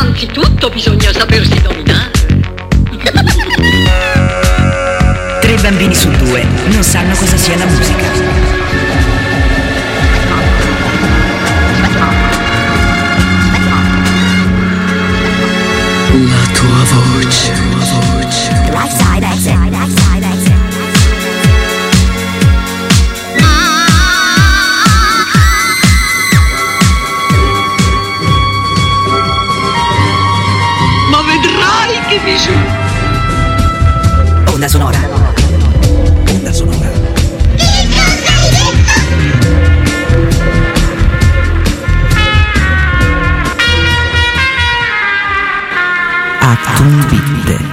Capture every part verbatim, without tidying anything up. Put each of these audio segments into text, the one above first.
Anzitutto bisogna sapersi dominare. Tre bambini su due non sanno cosa sia la musica. La tua voce, tua voce. Right side exit, right side exit. Ma vedrai che misura. Onda sonora. Onda sonora. A convite.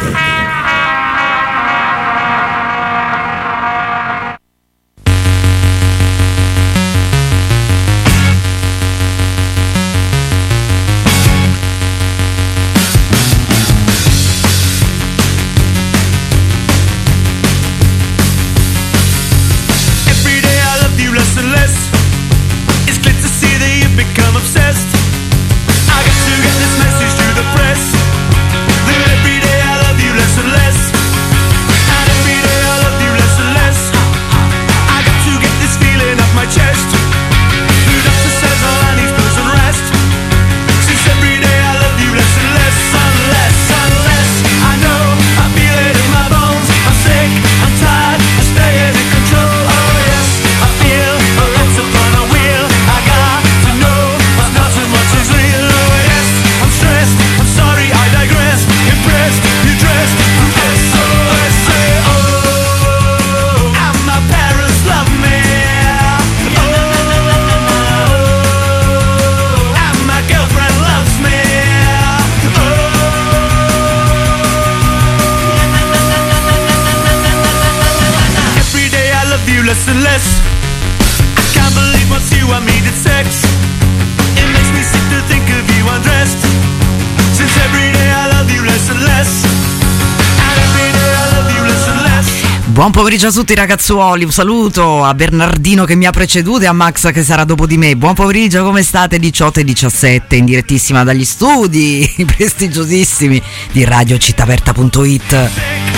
Buon pomeriggio a tutti ragazzuoli, un saluto a Bernardino che mi ha preceduto e a Max che sarà dopo di me. Buon pomeriggio, come state? diciotto e diciassette in direttissima dagli studi prestigiosissimi di radio città aperta punto it.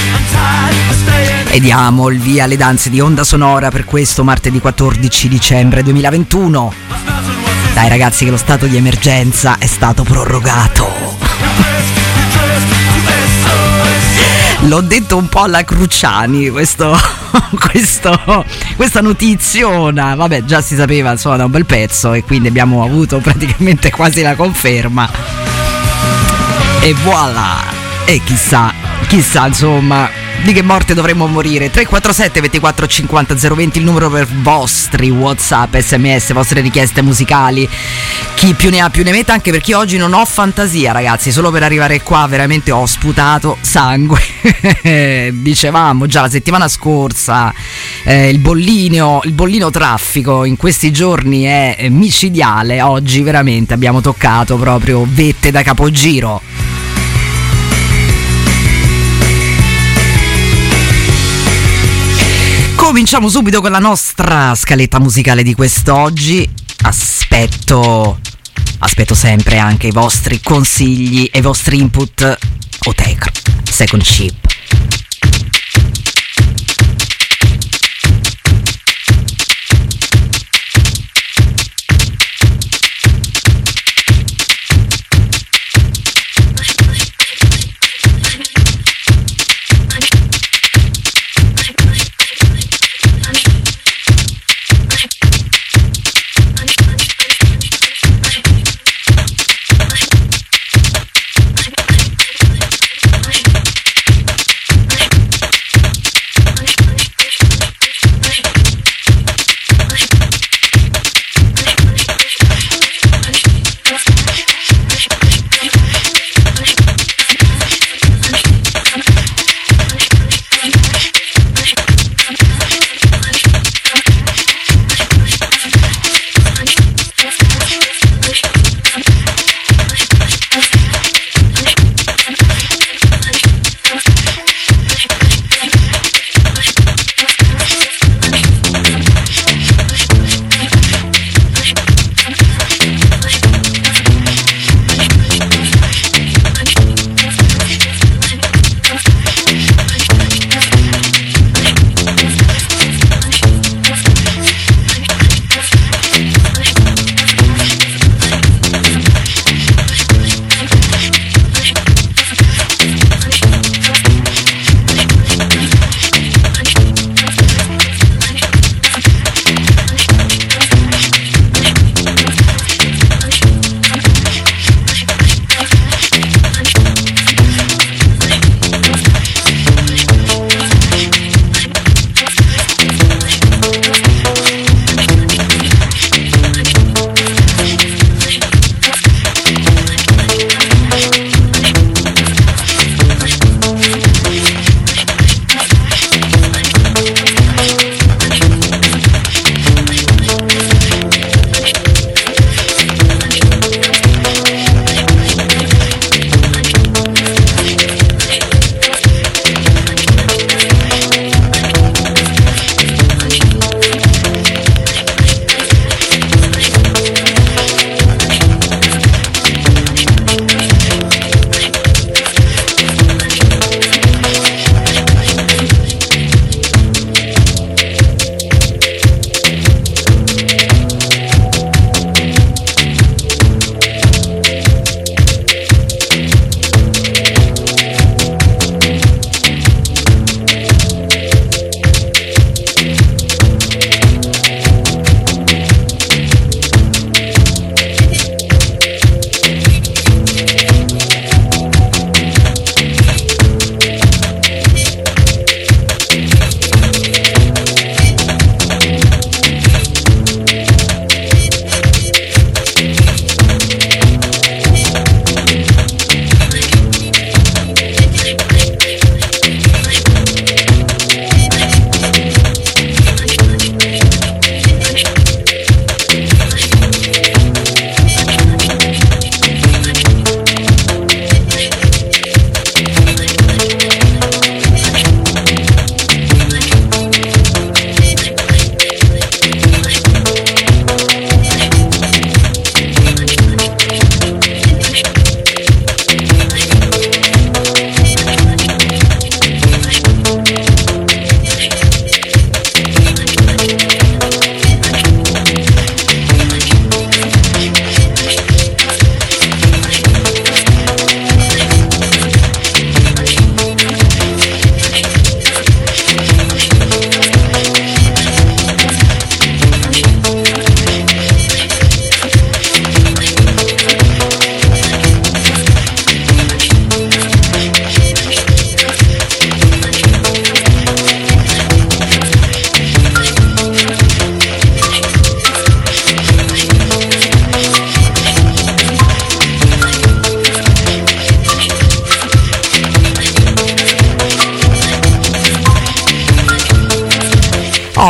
E diamo il via alle danze di Onda Sonora per questo martedì quattordici dicembre duemilaventuno. Dai ragazzi che lo stato di emergenza è stato prorogato. L'ho detto un po' alla Cruciani questo, questo, questa notiziona. Vabbè, già si sapeva insomma da un bel pezzo e quindi abbiamo avuto praticamente quasi la conferma. E voilà. E chissà, chissà insomma di che morte dovremmo morire. Tre quattro sette ventiquattro cinquanta zero venti il numero per vostri WhatsApp, sms, vostre richieste musicali. Chi più ne ha più ne metta, anche perché oggi non ho fantasia ragazzi, solo per arrivare qua veramente ho sputato sangue. Dicevamo già la settimana scorsa, eh, il bollino il bollino traffico in questi giorni è micidiale. Oggi veramente abbiamo toccato proprio vette da capogiro. Cominciamo subito con la nostra scaletta musicale di quest'oggi. Aspetto, aspetto sempre anche i vostri consigli e i vostri input. Oteca, Second Chip.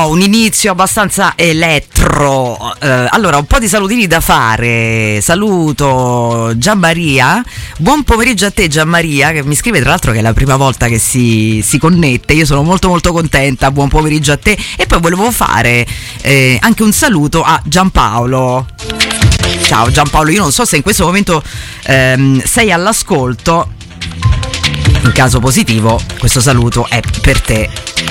un inizio abbastanza elettro. Eh, allora, un po' di salutini da fare. Saluto Gianmaria. Buon pomeriggio a te, Gianmaria, che mi scrive tra l'altro che è la prima volta che si, si connette. Io sono molto molto contenta. Buon pomeriggio a te. E poi volevo fare eh, anche un saluto a Giampaolo. Ciao Giampaolo, io non so se in questo momento ehm, sei all'ascolto. In caso positivo, questo saluto è per te.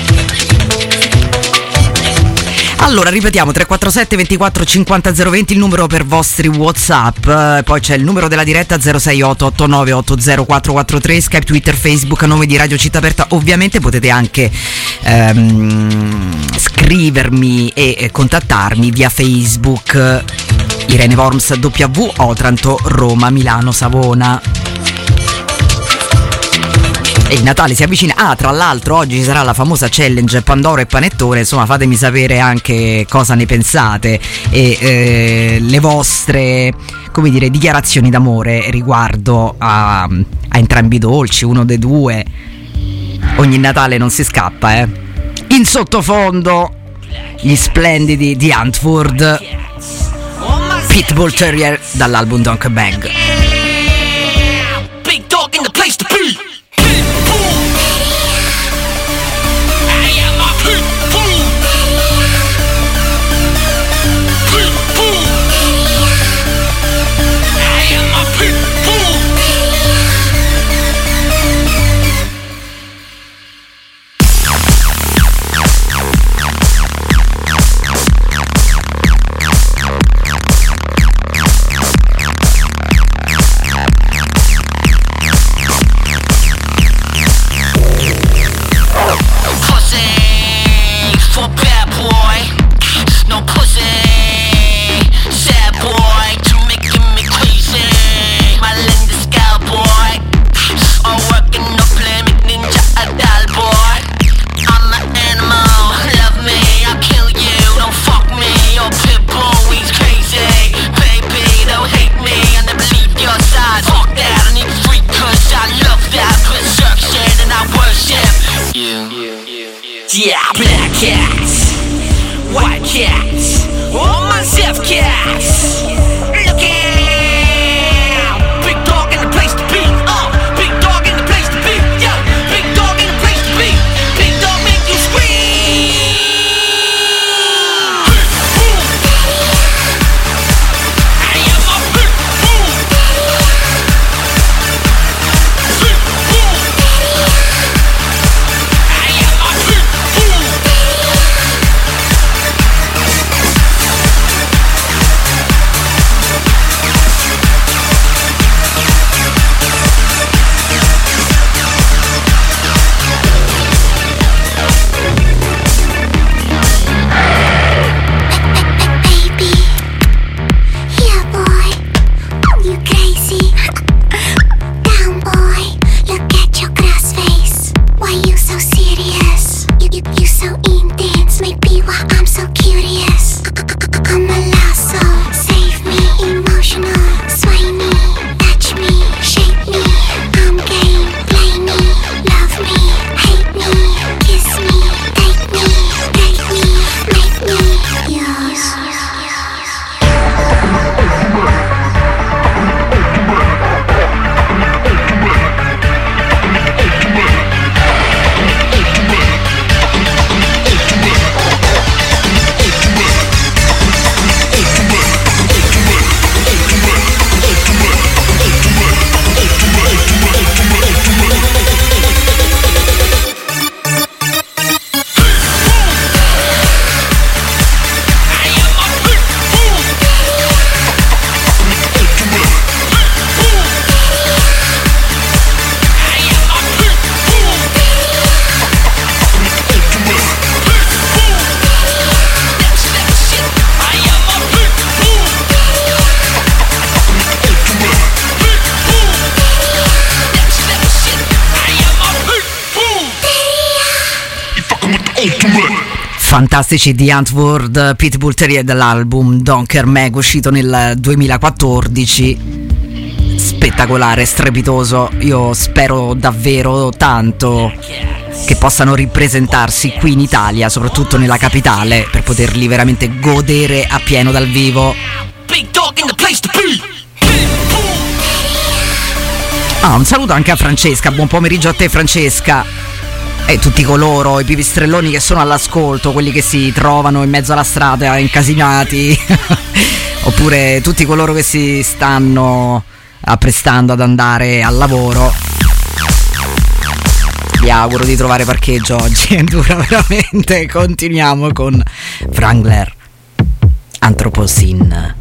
Allora, ripetiamo, tre quattro sette ventiquattro cinquanta zero venti il numero per vostri WhatsApp, poi c'è il numero della diretta zero sei otto otto nove otto zero quattro quattro tre, Skype, Twitter, Facebook a nome di Radio Città Aperta. Ovviamente potete anche ehm, scrivermi e, e contattarmi via Facebook, Irene Worms W, Otranto, Roma, Milano, Savona. E il Natale si avvicina. Ah, tra l'altro oggi ci sarà la famosa challenge Pandoro e Panettone. Insomma, fatemi sapere anche cosa ne pensate e eh, le vostre, come dire, dichiarazioni d'amore riguardo a, a entrambi i dolci, uno dei due. Ogni Natale non si scappa, eh. In sottofondo gli splendidi di Antwoord, Pitbull Terrier dall'album Donkey Bag. Big dog in the place to be. Yeah, black cats, white cats, all myself cats. Look out, big dog in the place to be. Uh, big dog in the place to be. Yeah, big dog in the place to be. Big dog make you scream. I am a big boom. Big boom. I am a big boom. Baby, yeah boy, you crazy. Down boy, look at your glass face. Why you so serious? You, you, you so intense. Maybe why I'm so curious. I'm a lost soul. Save me, emotional. Sway me, touch me, shape me. I'm game, play me, love me, hate me, kiss me, take me, take me, make me yours. Fantastici di Antwoord, Pitbull Terrier dall'album Donker Meg, uscito nel duemilaquattordici. Spettacolare, strepitoso. Io spero davvero tanto che possano ripresentarsi qui in Italia, soprattutto nella capitale, per poterli veramente godere a pieno dal vivo. Ah, un saluto anche a Francesca, buon pomeriggio a te Francesca, e tutti coloro, i pipistrelloni che sono all'ascolto, quelli che si trovano in mezzo alla strada incasinati oppure tutti coloro che si stanno apprestando ad andare al lavoro. Vi auguro di trovare parcheggio oggi, è dura veramente. Continuiamo con Wrangler, Anthropocene.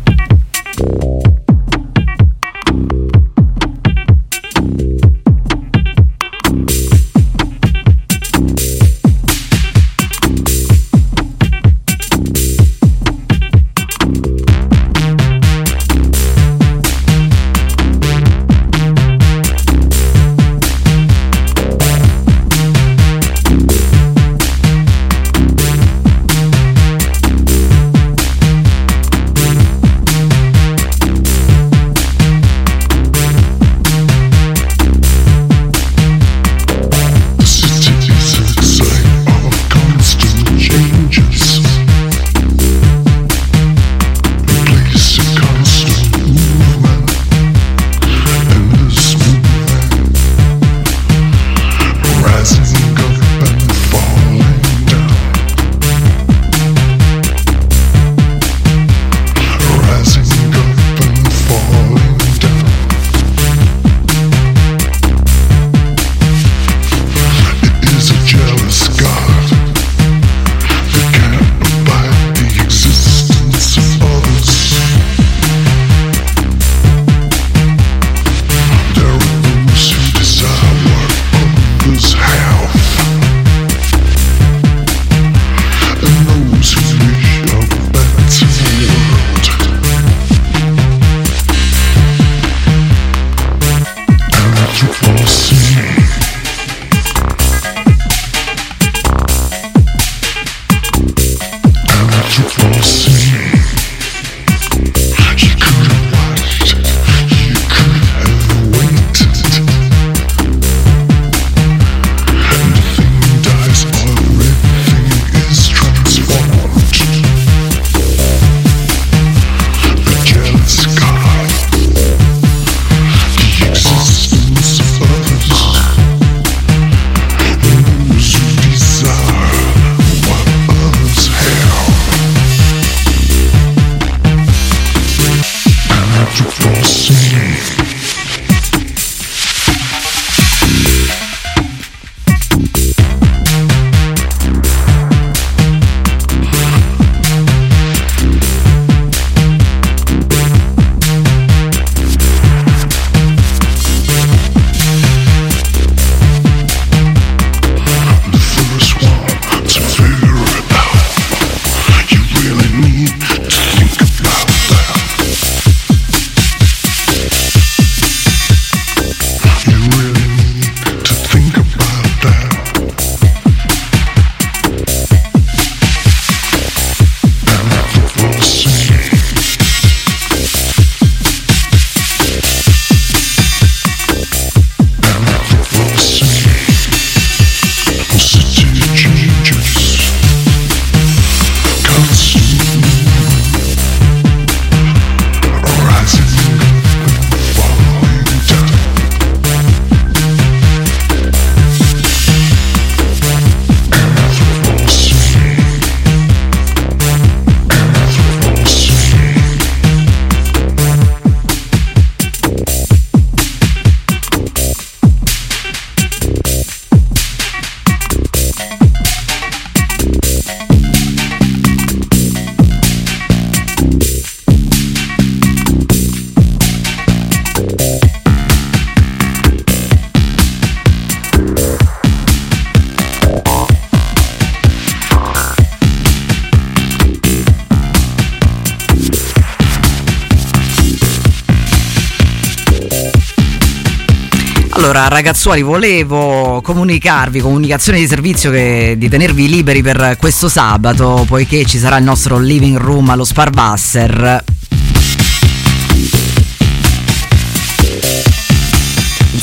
Allora ragazzuoli, volevo comunicarvi, comunicazione di servizio, che di tenervi liberi per questo sabato, poiché ci sarà il nostro living room allo Sparwasser. Il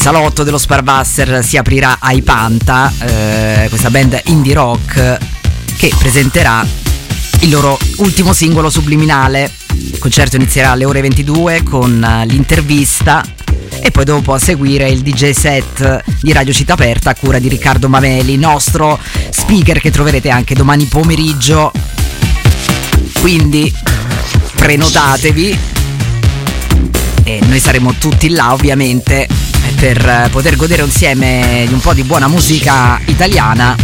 salotto dello Sparbuster si aprirà ai Panta, eh, questa band indie rock che presenterà il loro ultimo singolo, Subliminale. Il concerto inizierà alle ore ventidue con l'intervista e poi dopo a seguire il D J set di Radio Città Aperta a cura di Riccardo Mameli, nostro speaker che troverete anche domani pomeriggio. Quindi prenotatevi e noi saremo tutti là ovviamente per poter godere insieme di un po' di buona musica italiana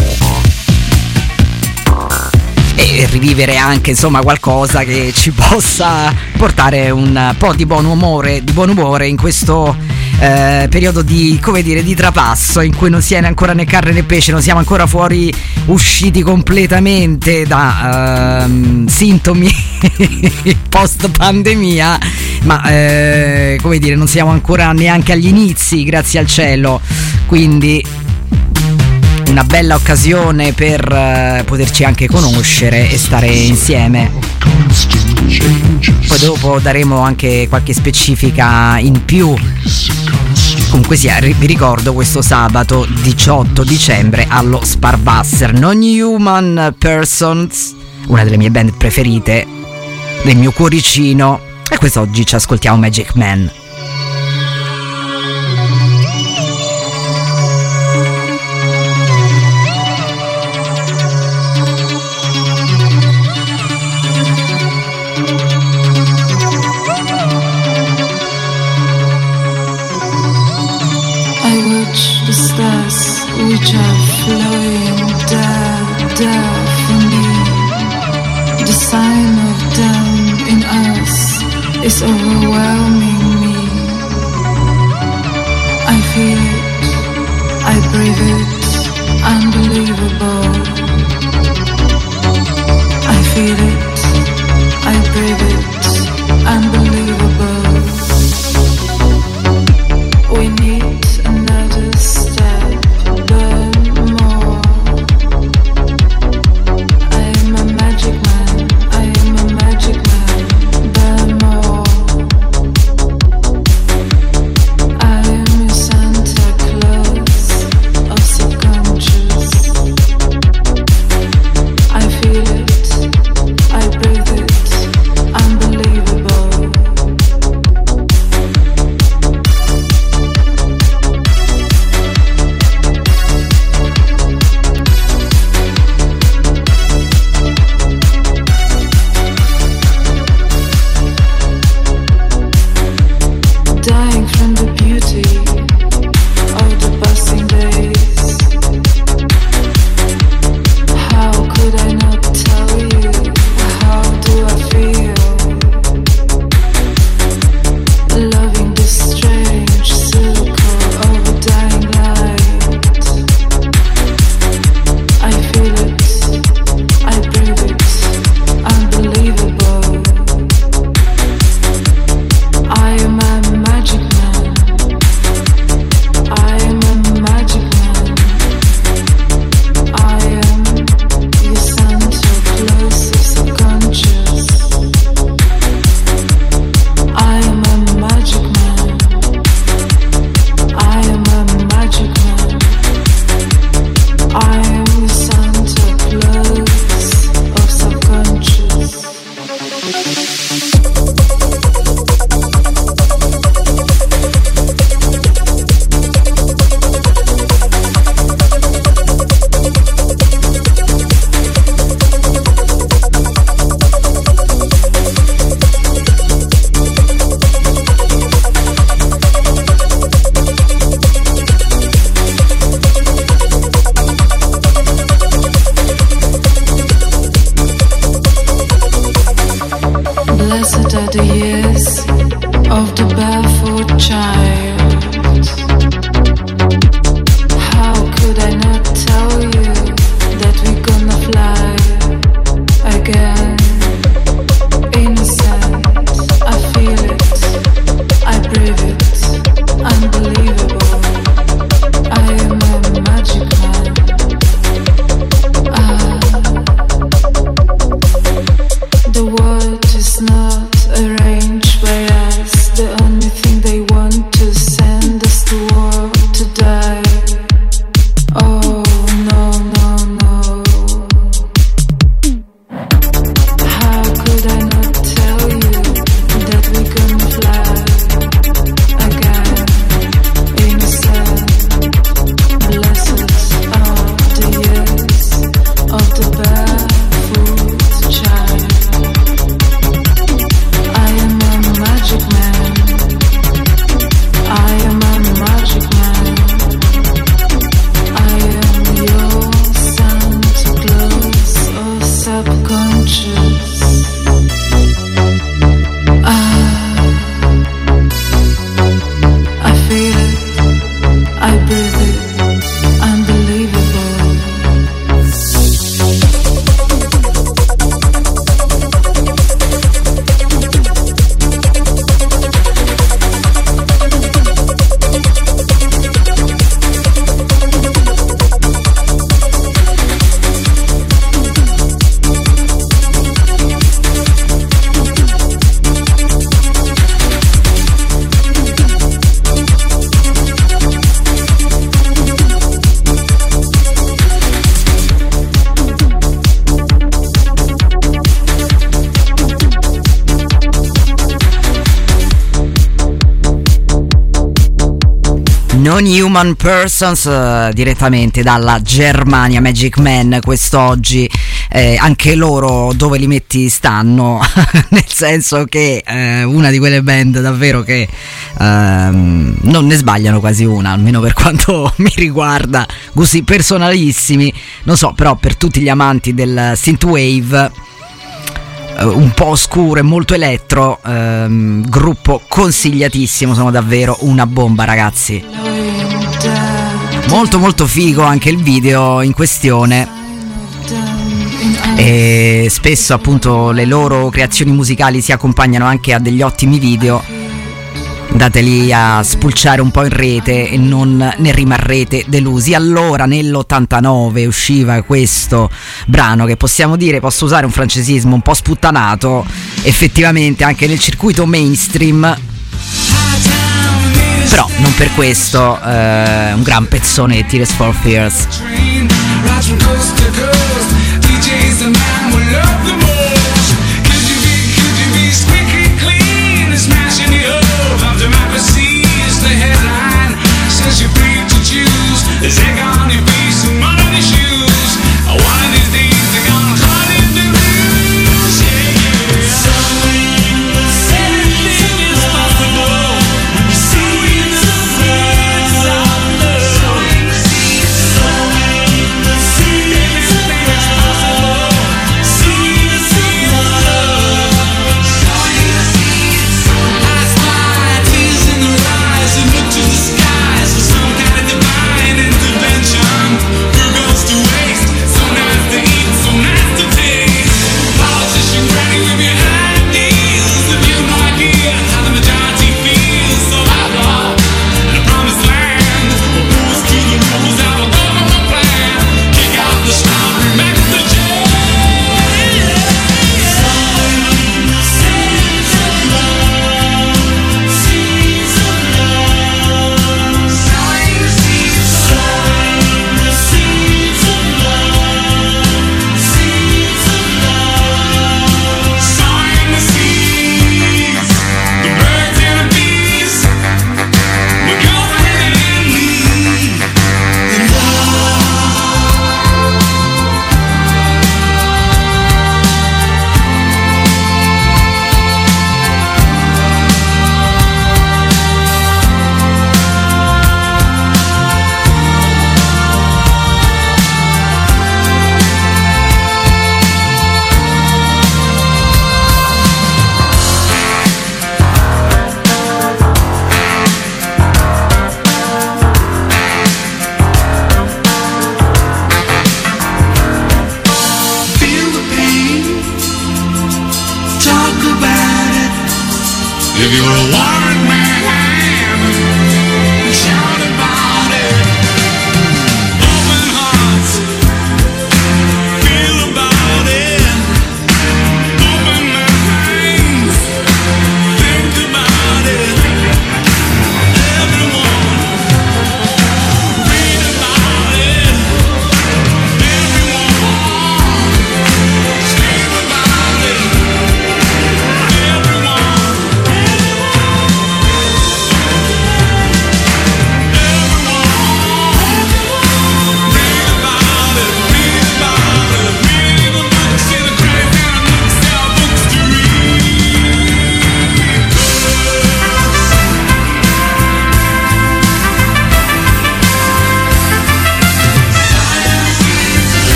e rivivere anche insomma qualcosa che ci possa portare un po' di buon umore, di buon umore in questo eh, periodo di, come dire, di trapasso in cui non si è ancora né carne né pesce, non siamo ancora fuori usciti completamente da ehm, sintomi post pandemia, ma eh, come dire, non siamo ancora neanche agli inizi, grazie al cielo, quindi una bella occasione per uh, poterci anche conoscere e stare insieme. Poi dopo daremo anche qualche specifica in più. Comunque sia, vi ricordo questo sabato diciotto dicembre allo Sparbuster, Non-Human Persons, una delle mie band preferite, del mio cuoricino, e quest'oggi ci ascoltiamo Magic Man. Which are flowing down, down from me. The sign of down in us is overwhelming me. I feel it, I breathe it, unbelievable. I feel it, I breathe it, unbelievable. We need another step. Santa Claus of subconscious. Non-Human Persons, uh, direttamente dalla Germania, Magic Man quest'oggi. Eh, anche loro dove li metti stanno, nel senso che eh, una di quelle band davvero che ehm, non ne sbagliano quasi una, almeno per quanto mi riguarda, gusti personalissimi, non so, però per tutti gli amanti del synthwave eh, un po' oscuro e molto elettro, ehm, gruppo consigliatissimo, sono davvero una bomba, ragazzi. Molto molto figo anche il video in questione, e spesso appunto le loro creazioni musicali si accompagnano anche a degli ottimi video. Dateli a spulciare un po' in rete e non ne rimarrete delusi. Allora, nell'ottantanove usciva questo brano che possiamo dire, posso usare un francesismo un po' sputtanato, effettivamente anche nel circuito mainstream, però non per questo eh, un gran pezzone di Tears for Fears. D J's the man we love the most. Could you be, could you be squeaky clean and smashing the hope of democracy is the headline. Says you're free to choose. There's egg on your face and mud on your shoes. One of these days they're gonna hide in the news. Yeah, yeah. Somewhere in the anything is possible. Sowing the seeds of love. Sowing seeds. Somewhere in the seeds. Anything is possible.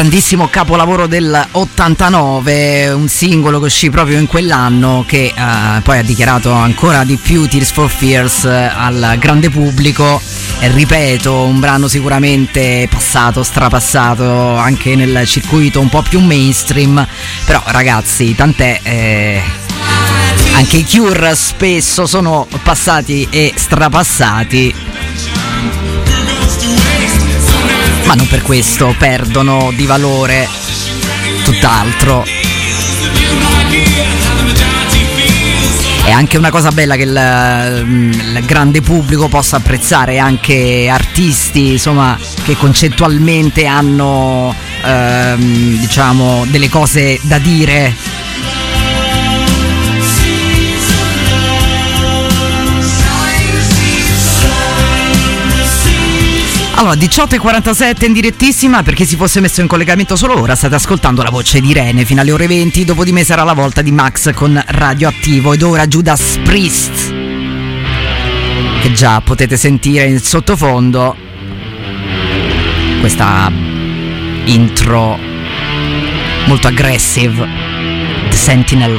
grandissimo capolavoro del ottantanove, un singolo che uscì proprio in quell'anno, che uh, poi ha dichiarato ancora di più Tears for Fears uh, al grande pubblico. E ripeto, un brano sicuramente passato, strapassato anche nel circuito un po' più mainstream, però ragazzi, tant'è, eh, anche i Cure spesso sono passati e strapassati, ma non per questo perdono di valore, tutt'altro. È anche una cosa bella che il, il grande pubblico possa apprezzare anche artisti, insomma, che concettualmente hanno ehm, diciamo delle cose da dire. Allora, diciotto e quarantasette in direttissima, per chi si fosse messo in collegamento solo ora, state ascoltando la voce di Irene fino alle ore venti, dopo di me sarà la volta di Max con Radioattivo, ed ora Judas Priest, che già potete sentire in sottofondo, questa intro molto aggressive, The Sentinel.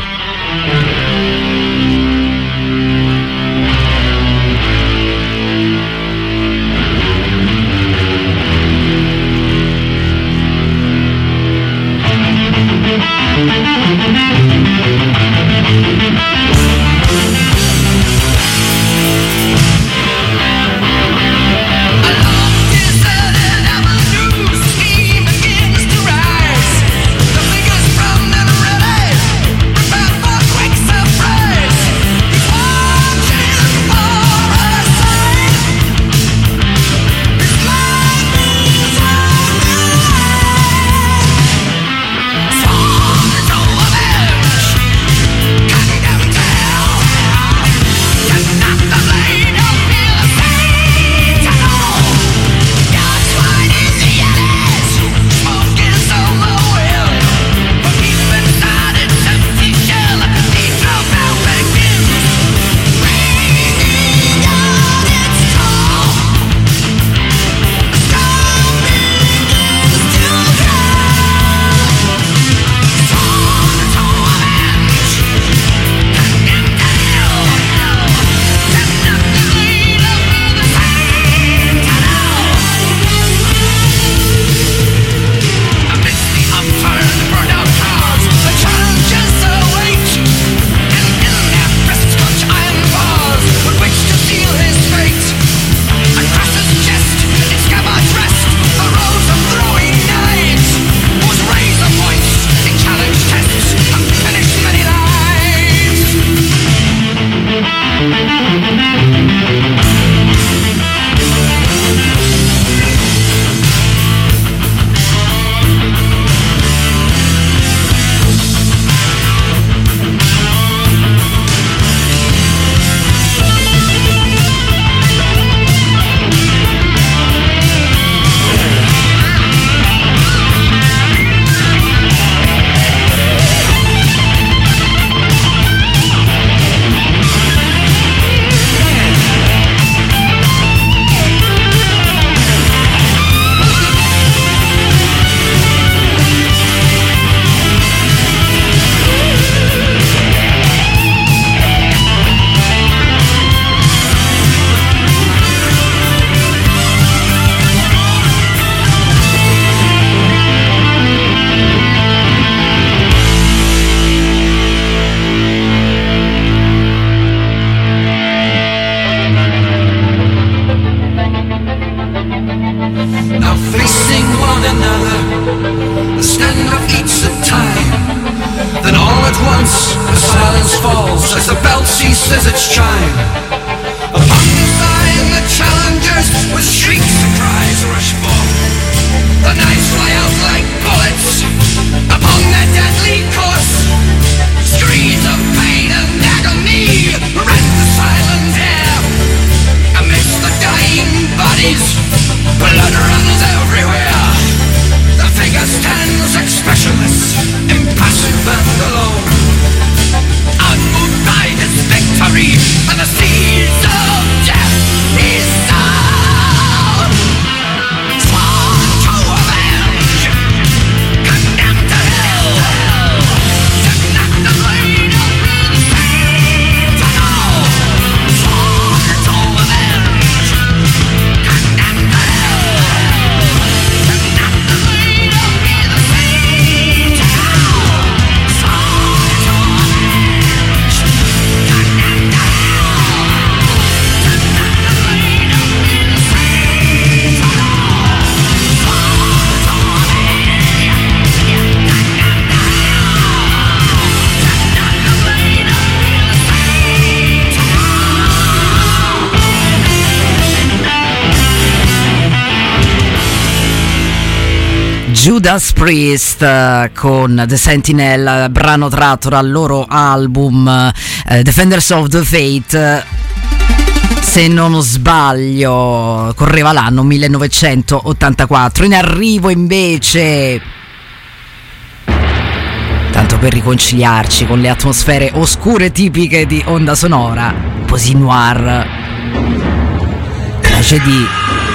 Judas Priest uh, con The Sentinel, brano tratto dal loro album uh, Defenders of the Faith. Se non sbaglio correva l'anno millenovecentottantaquattro. In arrivo invece, tanto per riconciliarci con le atmosfere oscure tipiche di Onda Sonora, Poesie Noire, Tragédie.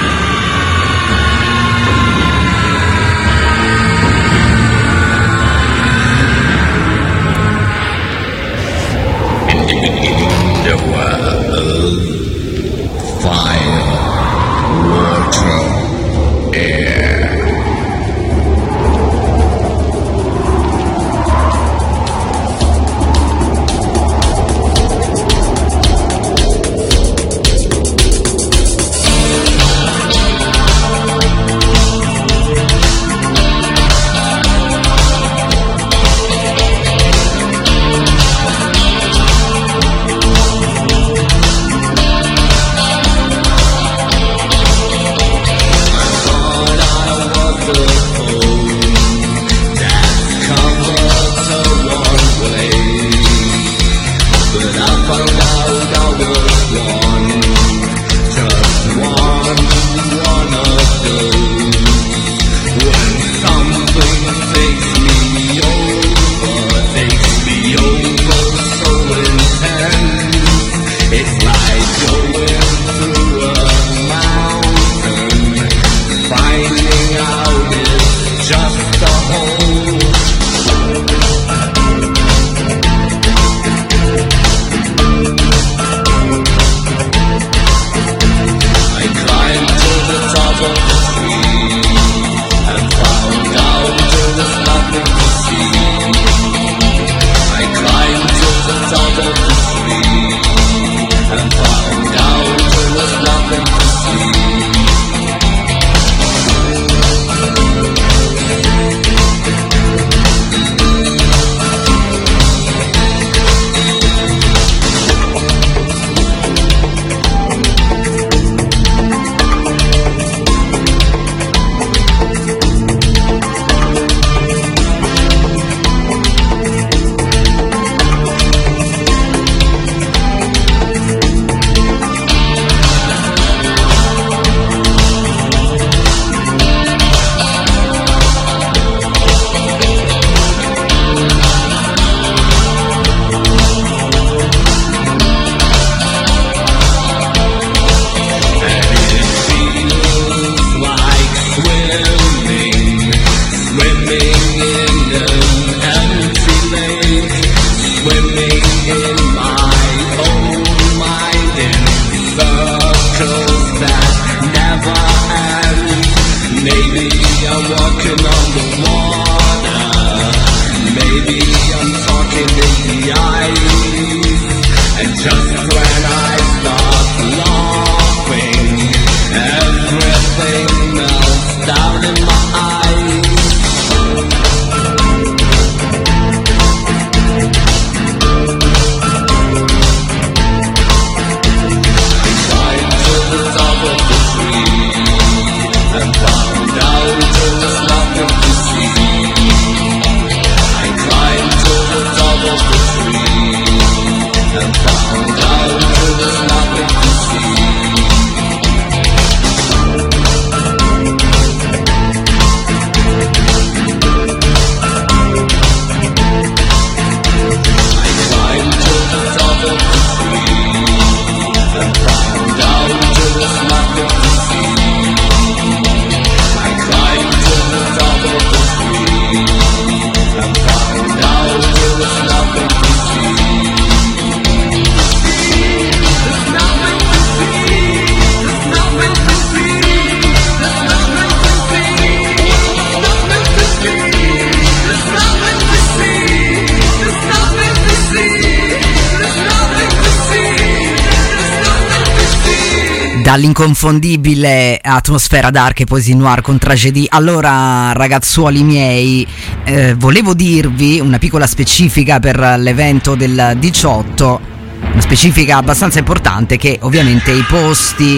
Dall'inconfondibile atmosfera dark e Poesie Noire con Tragédie. Allora, ragazzuoli miei, eh, volevo dirvi una piccola specifica per l'evento del diciotto, una specifica abbastanza importante, che ovviamente i posti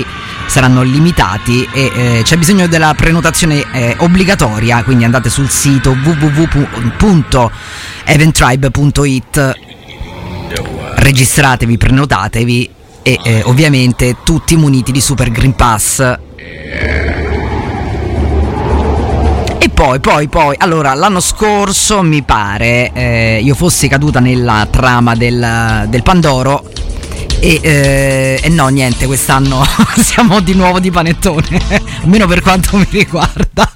saranno limitati e eh, c'è bisogno della prenotazione eh, obbligatoria, quindi andate sul sito w w w punto eventtribe punto it, registratevi, prenotatevi e eh, ovviamente tutti muniti di Super Green Pass. E poi, poi, poi, allora, l'anno scorso mi pare eh, io fossi caduta nella trama del, del Pandoro e, eh, e no, niente, quest'anno siamo di nuovo di panettone, almeno per quanto mi riguarda.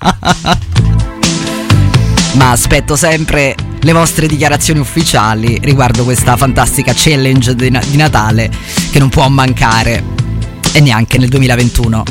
Ma aspetto sempre le vostre dichiarazioni ufficiali riguardo questa fantastica challenge di, di Natale che non può mancare, e neanche nel duemilaventuno.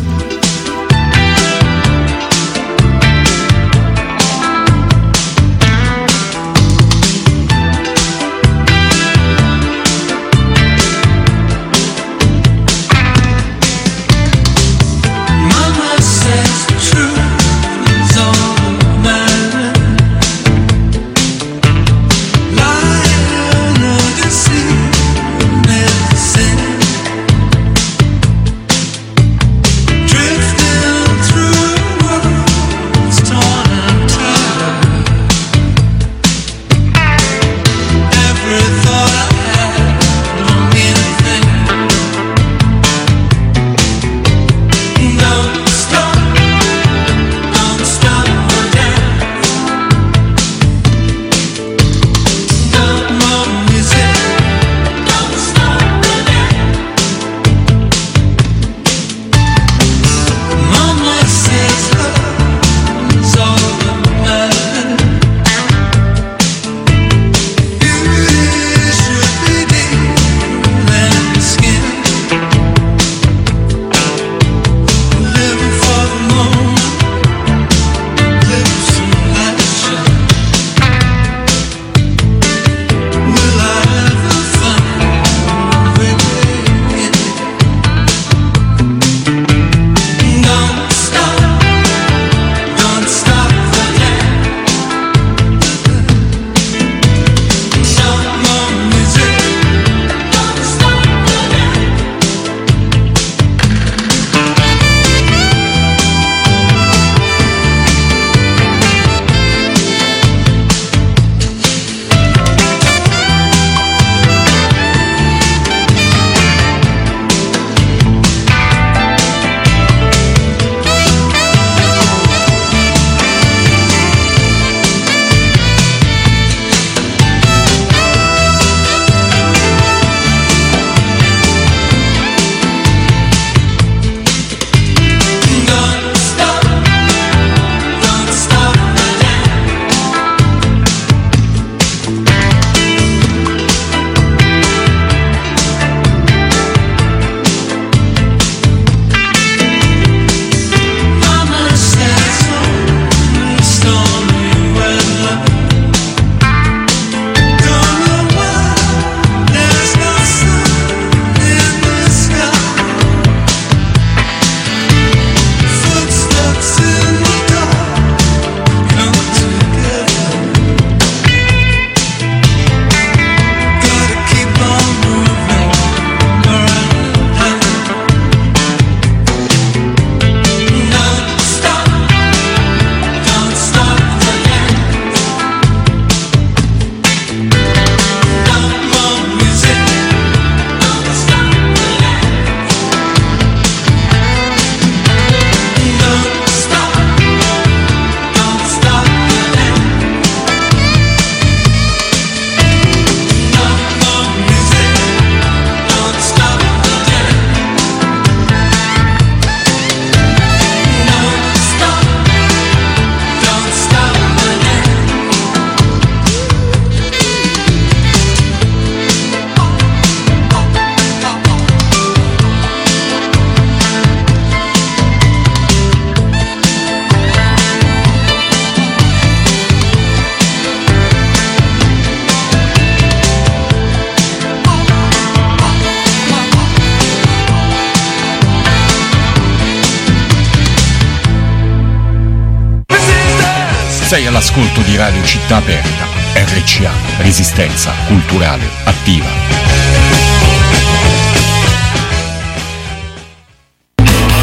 Sei all'ascolto di Radio Città Aperta, R C A, Resistenza Culturale Attiva.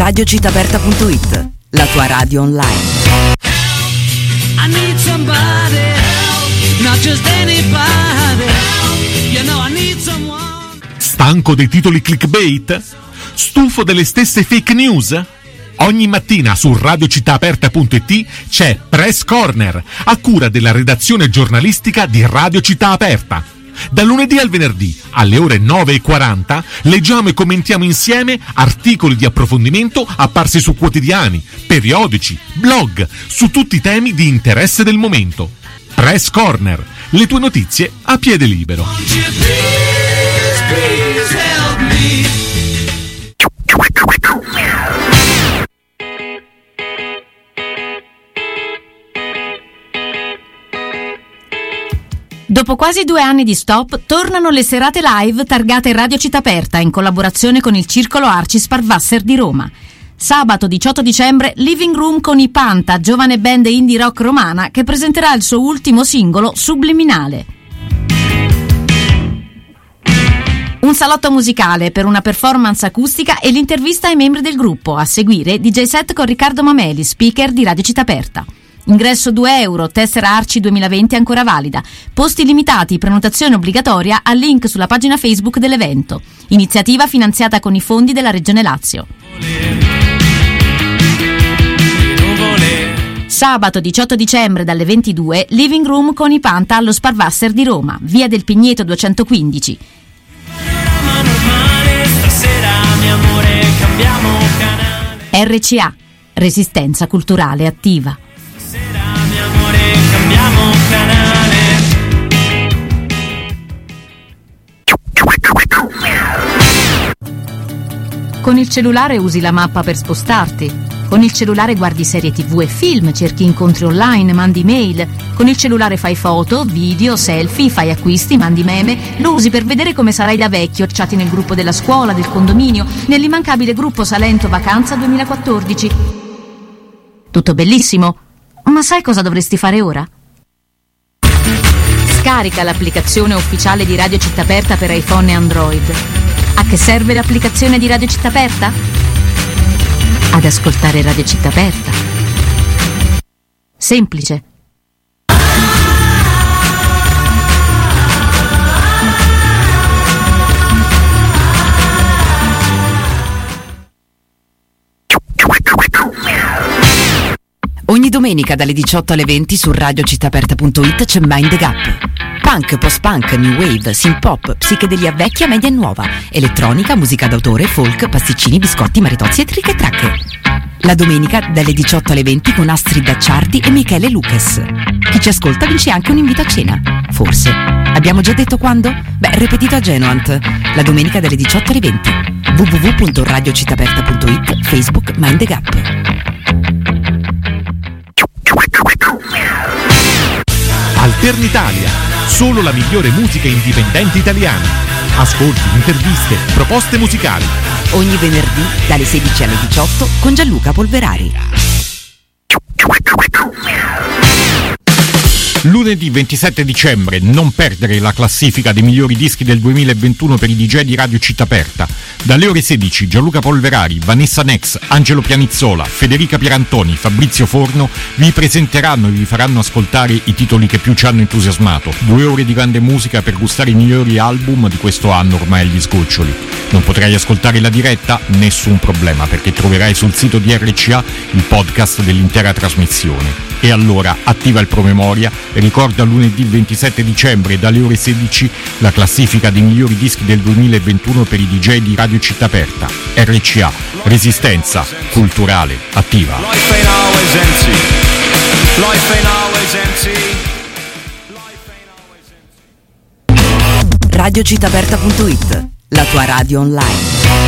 radio città aperta punto it, la tua radio online. I need somebody help, not just anybody help. You know I need someone. Stanco dei titoli clickbait? Stufo delle stesse fake news? Ogni mattina su radio città aperta punto it c'è Press Corner, a cura della redazione giornalistica di Radio Città Aperta. Da lunedì al venerdì, alle ore nove e quaranta, leggiamo e commentiamo insieme articoli di approfondimento apparsi su quotidiani, periodici, blog, su tutti i temi di interesse del momento. Press Corner, le tue notizie a piede libero. Dopo quasi due anni di stop, tornano le serate live targate Radio Città Aperta in collaborazione con il Circolo Arci Sparvasser di Roma. Sabato diciotto dicembre, Living Room con i Panta, giovane band indie rock romana che presenterà il suo ultimo singolo, Subliminale. Un salotto musicale per una performance acustica e l'intervista ai membri del gruppo. A seguire D J set con Riccardo Mameli, speaker di Radio Città Aperta. Ingresso due euro, tessera Arci duemilaventi ancora valida. Posti limitati, prenotazione obbligatoria, al link sulla pagina Facebook dell'evento. Iniziativa finanziata con i fondi della Regione Lazio. Sabato diciotto dicembre dalle ventidue, Living Room con i Panta allo Sparvasser di Roma, via del Pigneto duecentoquindici. R C A, Resistenza Culturale Attiva. Cambiamo canale. Con il cellulare usi la mappa per spostarti. Con il cellulare guardi serie tv e film, cerchi incontri online, mandi mail. Con il cellulare fai foto, video, selfie, fai acquisti, mandi meme. Lo usi per vedere come sarai da vecchio, chatti nel gruppo della scuola, del condominio, nell'immancabile gruppo Salento Vacanza duemilaquattordici. Tutto bellissimo, ma sai cosa dovresti fare ora? Scarica l'applicazione ufficiale di Radio Città Aperta per iPhone e Android. A che serve l'applicazione di Radio Città Aperta? Ad ascoltare Radio Città Aperta. Semplice. Ogni domenica dalle diciotto alle venti su radio città aperta punto it c'è Mind the Gap. Punk, post-punk, new wave, synth-pop, psichedelia vecchia, media e nuova, elettronica, musica d'autore, folk, pasticcini, biscotti, maritozzi e trick e track. La domenica dalle diciotto alle venti con Astrid Acciardi e Michele Lucas. Chi ci ascolta vince anche un invito a cena. Forse. Abbiamo già detto quando? Beh, ripetito a Genoant. La domenica dalle diciotto alle venti. w w w punto radio città aperta punto it, Facebook Mind the Gap. Alternitalia, solo la migliore musica indipendente italiana. Ascolti, interviste, proposte musicali. Ogni venerdì dalle sedici alle diciotto con Gianluca Polverari. Lunedì ventisette dicembre, non perdere la classifica dei migliori dischi del duemilaventuno per i D J di Radio Città Aperta. Dalle ore sedici Gianluca Polverari, Vanessa Nex, Angelo Pianizzola, Federica Pierantoni, Fabrizio Forno vi presenteranno e vi faranno ascoltare i titoli che più ci hanno entusiasmato. Due ore di grande musica per gustare i migliori album di questo anno ormai agli sgoccioli. Non potrai ascoltare la diretta? Nessun problema, perché troverai sul sito di R C A il podcast dell'intera trasmissione. E allora attiva il promemoria e ricorda lunedì ventisette dicembre dalle ore sedici la classifica dei migliori dischi del duemilaventuno per i D J di Radio Città Aperta. R C A, Resistenza Culturale Attiva. radio città aperta punto it, la tua radio online.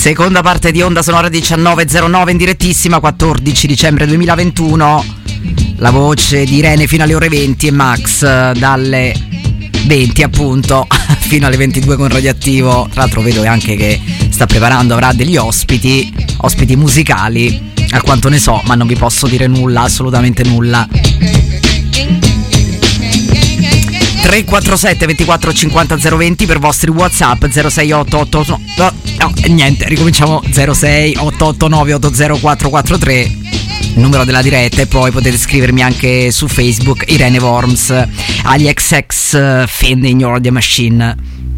Seconda parte di Onda Sonora diciannove zero nove in direttissima, quattordici dicembre duemilaventuno. La voce di Irene fino alle ore venti e Max dalle venti appunto fino alle ventidue con Radioattivo. Tra l'altro vedo anche che sta preparando, avrà degli ospiti, ospiti musicali, a quanto ne so, ma non vi posso dire nulla, assolutamente nulla. tre quattro sette ventiquattro cinquanta zero venti per vostri WhatsApp, zero sei otto otto otto no, no, niente, ricominciamo, zero sei otto otto nove otto zero quattro quattro tre, numero della diretta, e poi potete scrivermi anche su Facebook, Irene Worms, agli X X Fiend in Your The Machine.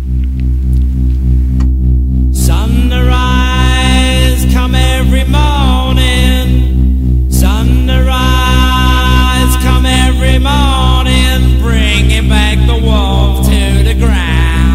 Sunrise come every morning, sunrise come every morning, bringing back the wolf to the ground.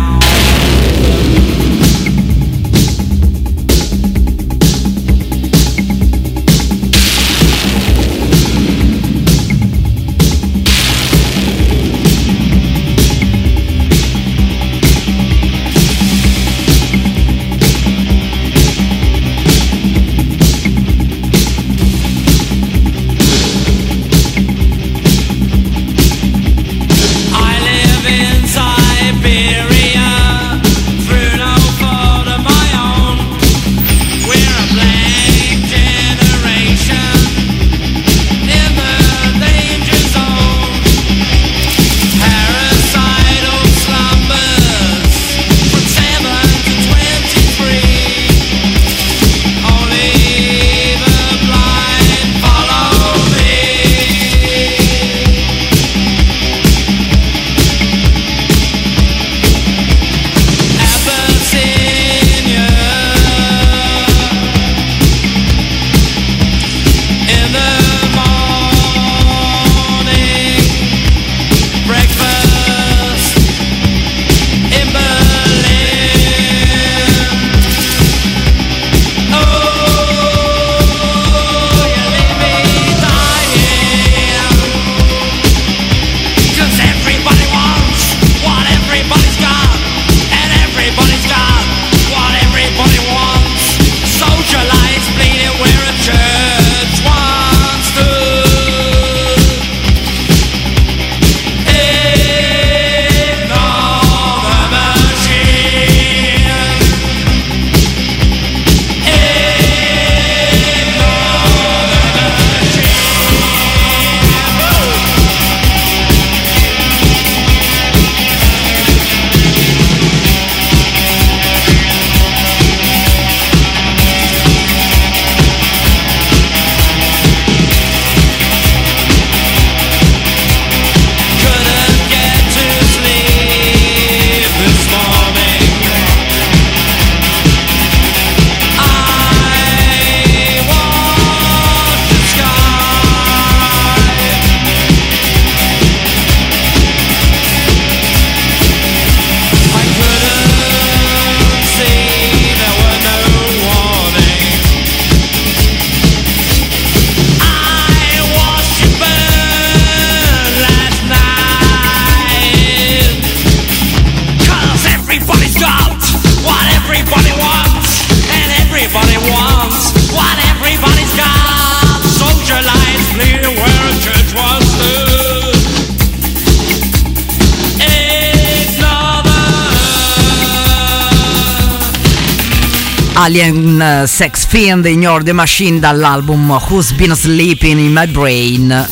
Alien Sex Fiend in Your The Machine dall'album Who's Been Sleeping in My Brain.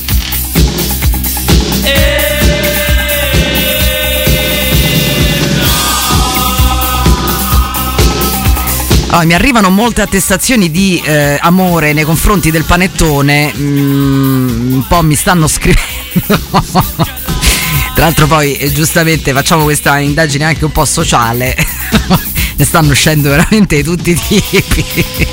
Oh, mi arrivano molte attestazioni di eh, amore nei confronti del panettone, mm, un po' mi stanno scrivendo. Tra l'altro poi eh, giustamente facciamo questa indagine anche un po' sociale. Ne stanno uscendo veramente tutti i tipi.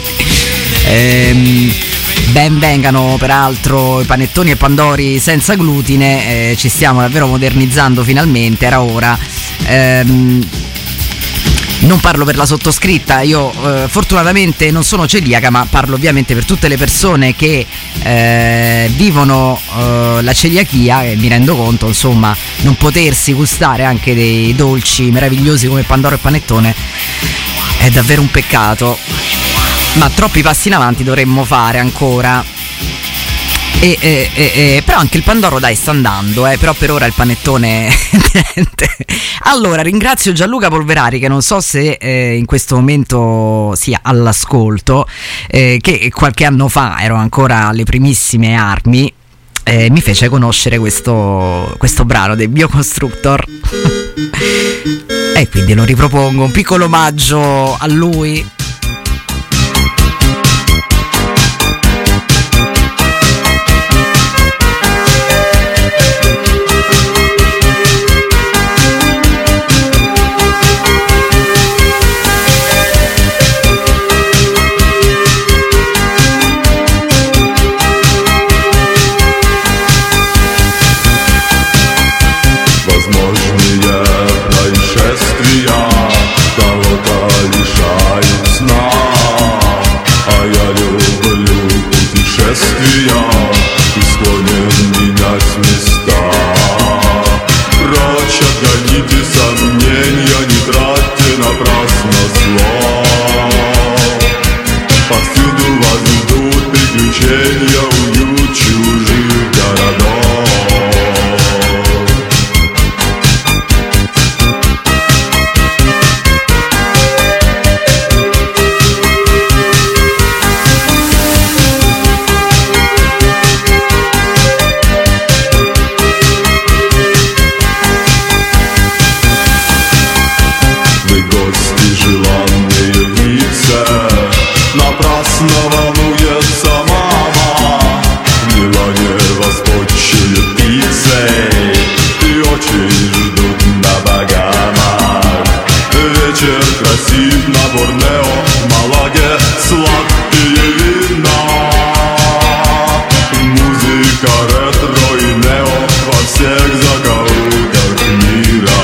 ehm, ben vengano peraltro i panettoni e pandori senza glutine, eh, ci stiamo davvero modernizzando finalmente, era ora. ehm, Non parlo per la sottoscritta, io eh, fortunatamente non sono celiaca, ma parlo ovviamente per tutte le persone che eh, vivono eh, la celiachia, e mi rendo conto, insomma, non potersi gustare anche dei dolci meravigliosi come pandoro e panettone è davvero un peccato. ma troppi passi in avanti dovremmo fare ancora. E, e, e, e, però anche il Pandoro dai sta andando, eh, però per ora il panettone niente. Allora ringrazio Gianluca Polverari, che non so se eh, in questo momento sia all'ascolto, eh, che qualche anno fa ero ancora alle primissime armi, eh, mi fece conoscere questo, questo brano dei Bioconstructor e quindi lo ripropongo, un piccolo omaggio a lui. Кого-то лишает сна, а я люблю путешествия и склонен менять места. Прочь отгоните сомнения, не тратьте напрасно слов. Повсюду вас ждут приключения, уют чужих городов. Напрасно волнуется мама, в Милане вас почуют пиццей и очень ждут на Багамах. Вечер красив на Борнео, в Малаге сладкие вина. Музыка ретро и нео во всех закоулках мира.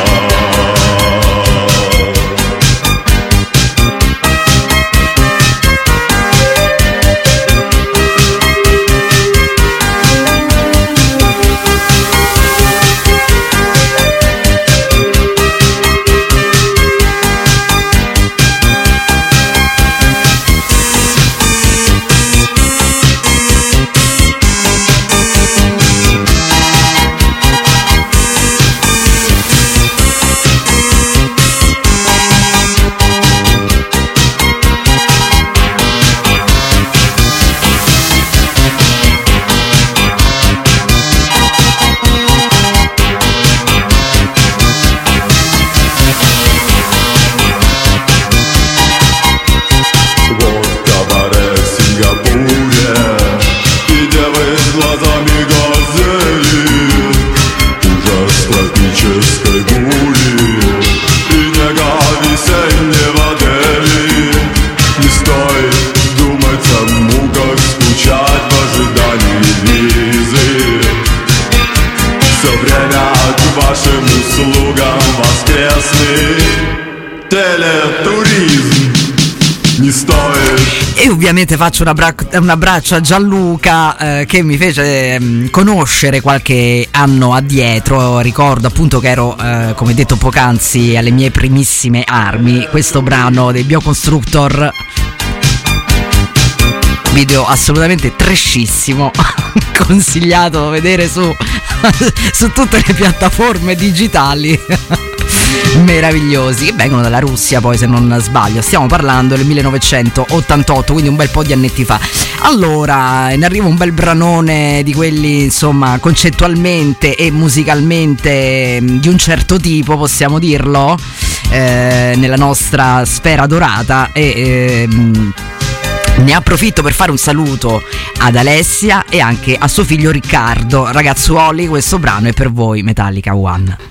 E ovviamente faccio un, abbra- un abbraccio a Gianluca, eh, che mi fece eh, conoscere qualche anno addietro. Ricordo appunto che ero, eh, come detto poc'anzi, alle mie primissime armi. Questo brano dei Bioconstructor, video assolutamente trashissimo, consigliato da vedere su, su tutte le piattaforme digitali. Meravigliosi, che vengono dalla Russia poi, se non sbaglio. Stiamo parlando del millenovecentottantotto, quindi un bel po' di annetti fa. Allora, ne arriva un bel branone di quelli, insomma, concettualmente e musicalmente di un certo tipo, possiamo dirlo, eh, nella nostra sfera dorata. E eh, ne approfitto per fare un saluto ad Alessia e anche a suo figlio Riccardo. Ragazzuoli, questo brano è per voi, Metallica One.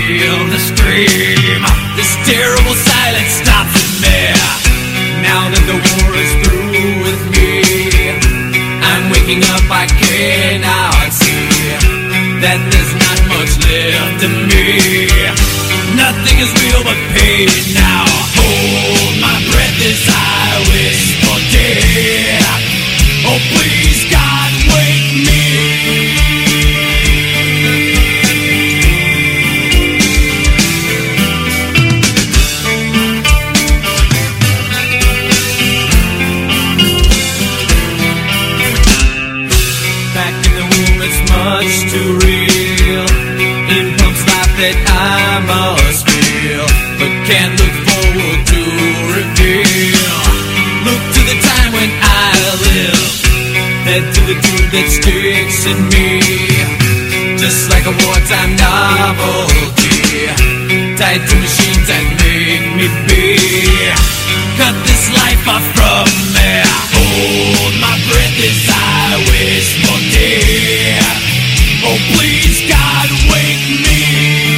feel the scream. This terrible silence stops in me. Now that the war is through with me, I'm waking up, I cannot see that there's not much left of me. Nothing is real but pain now. Hold my breath as I wish for death. Oh please God, wake me. Back in the womb it's much too real. It pumps life that I must feel, but can't look forward to reveal. Look to the time when I live, head to the tube that sticks in me, just like a wartime novelty, tied to machines that make me be. Cut this life off from me. Hold my breath as I wish for death. Oh please God, wake me.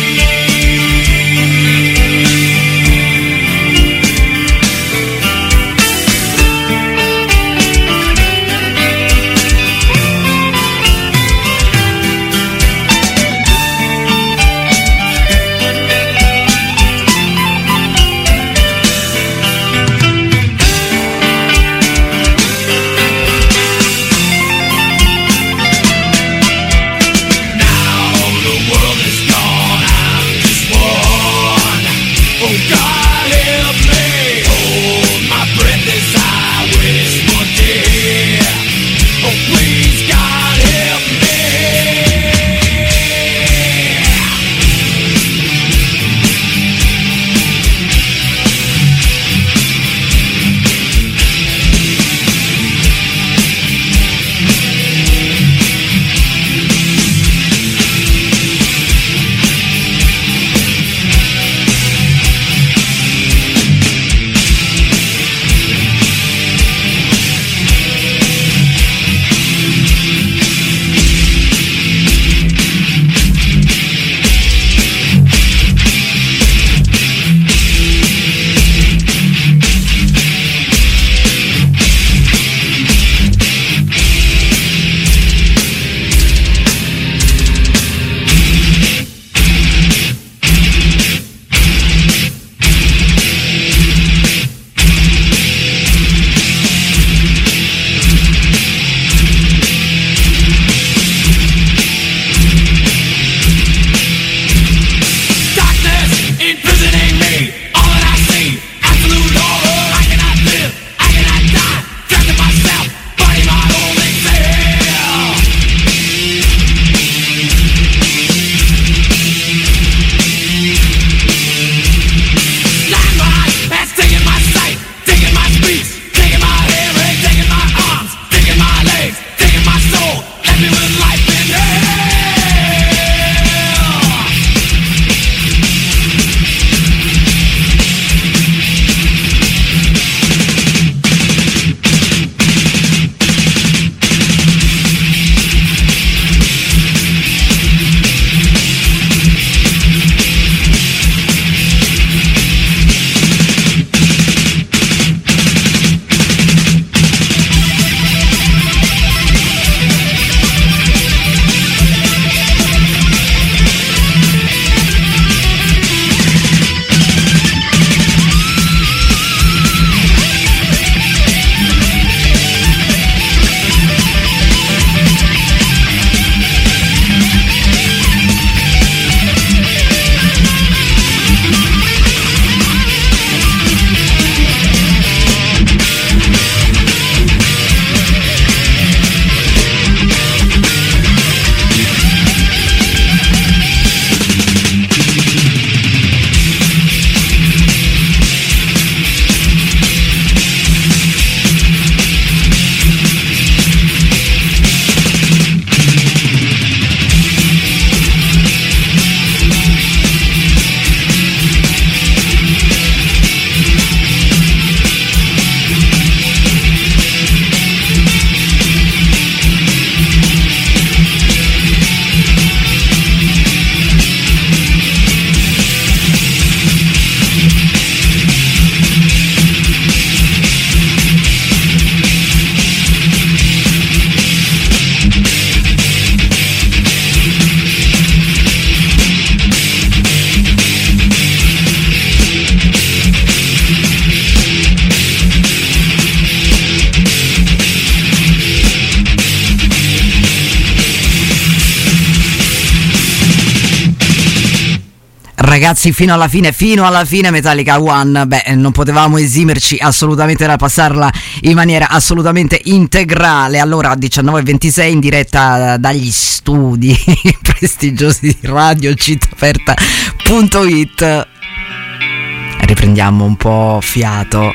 ragazzi, fino alla fine, fino alla fine Metallica One, beh, non potevamo esimerci assolutamente da passarla in maniera assolutamente integrale. Allora, diciannove e ventisei in diretta dagli studi prestigiosi di radio città aperta punto it. Riprendiamo un po' fiato.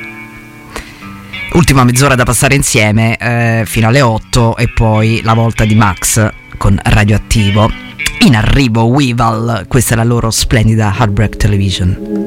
Ultima mezz'ora da passare insieme eh, fino alle otto e poi la volta di Max con Radioattivo. In arrivo Weevil, questa è la loro splendida Heartbreak Television.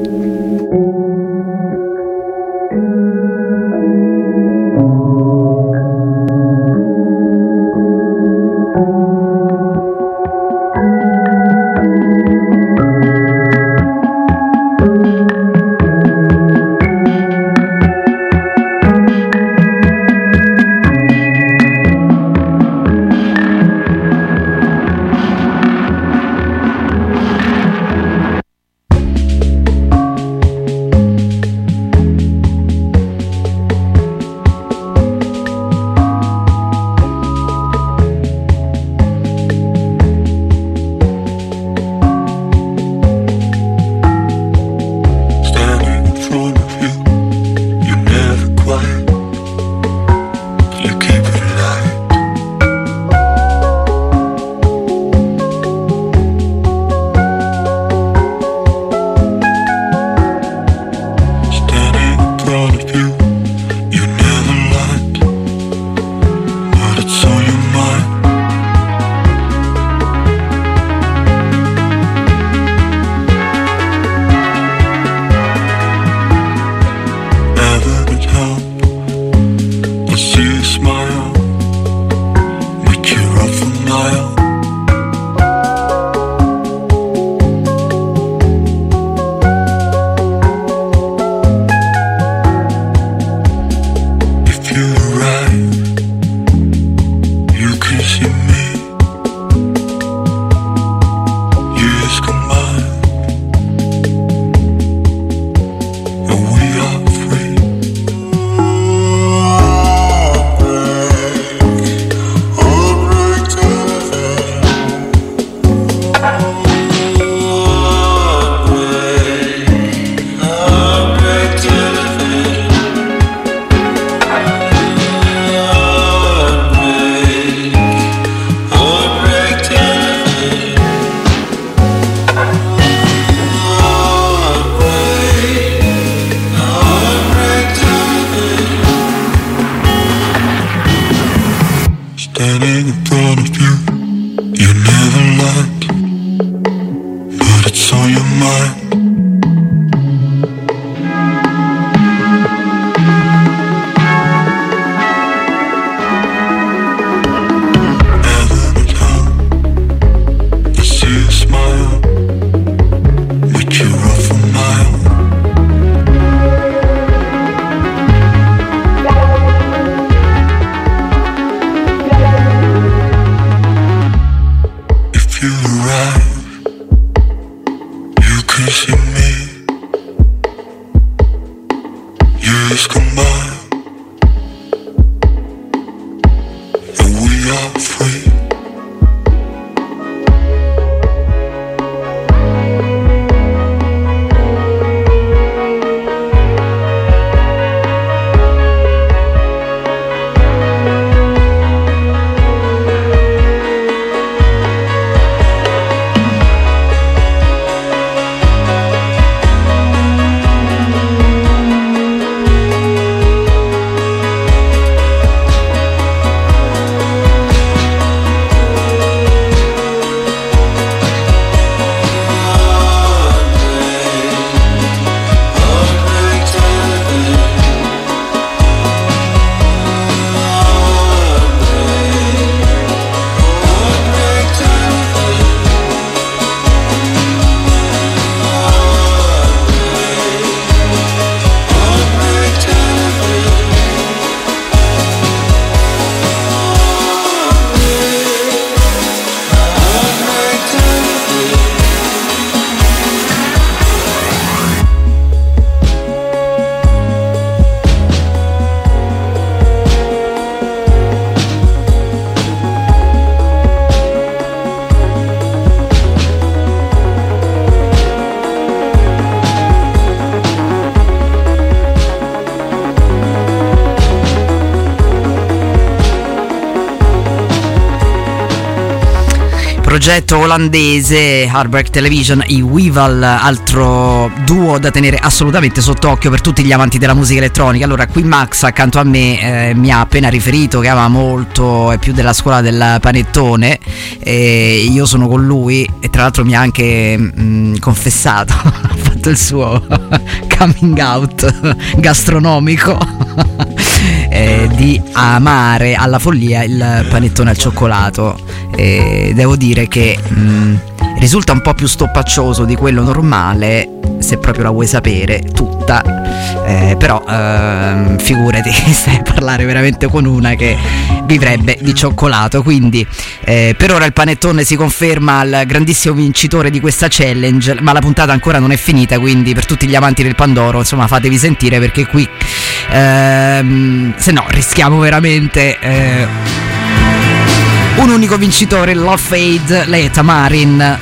progetto olandese Heartbreak Television, i Weevil, altro duo da tenere assolutamente sott'occhio per tutti gli amanti della musica elettronica. Allora, qui Max accanto a me eh, mi ha appena riferito che ama molto, è più della scuola del panettone, e io sono con lui, e tra l'altro mi ha anche mh, confessato, ha fatto il suo coming out gastronomico eh, di amare alla follia il panettone al cioccolato. E devo dire che mh, risulta un po' più stoppaccioso di quello normale, se proprio la vuoi sapere tutta, eh, però eh, figurati, stai a parlare veramente con una che vivrebbe di cioccolato. Quindi eh, per ora il panettone si conferma il grandissimo vincitore di questa challenge, ma la puntata ancora non è finita, quindi per tutti gli amanti del Pandoro, insomma, fatevi sentire, perché qui ehm, se no rischiamo veramente eh, un unico vincitore, Love Fade, lei è Tamarin.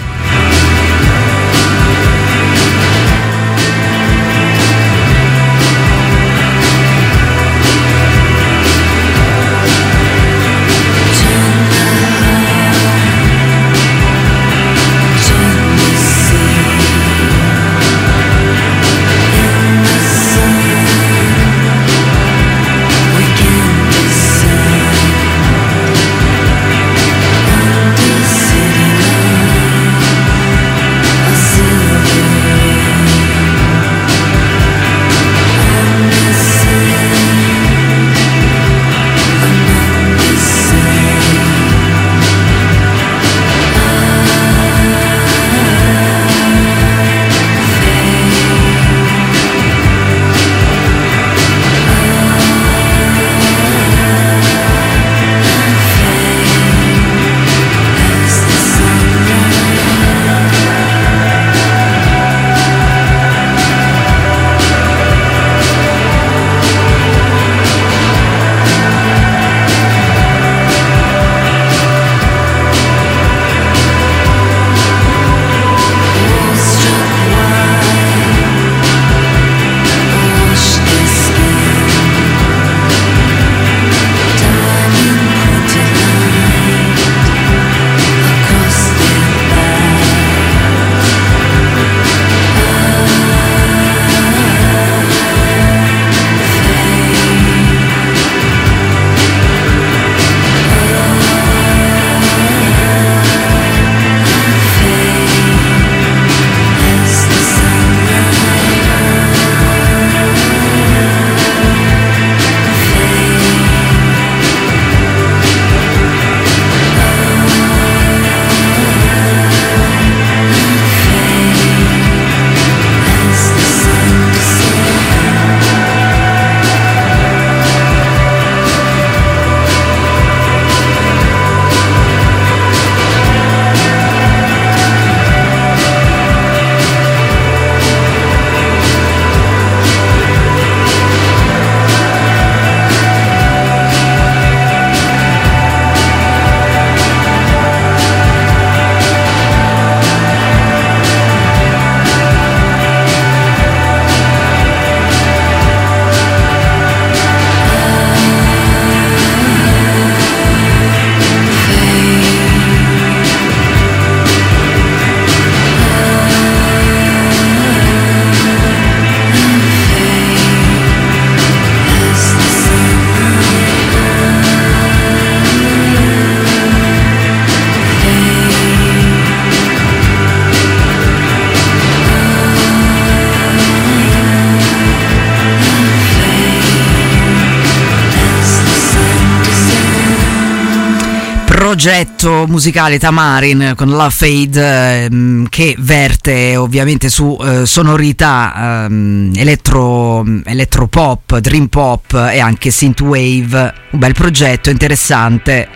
Progetto musicale Tamarin con Love Fade, ehm, che verte ovviamente su eh, sonorità ehm, elettro, elettropop, dream pop e anche synthwave. Un bel progetto interessante.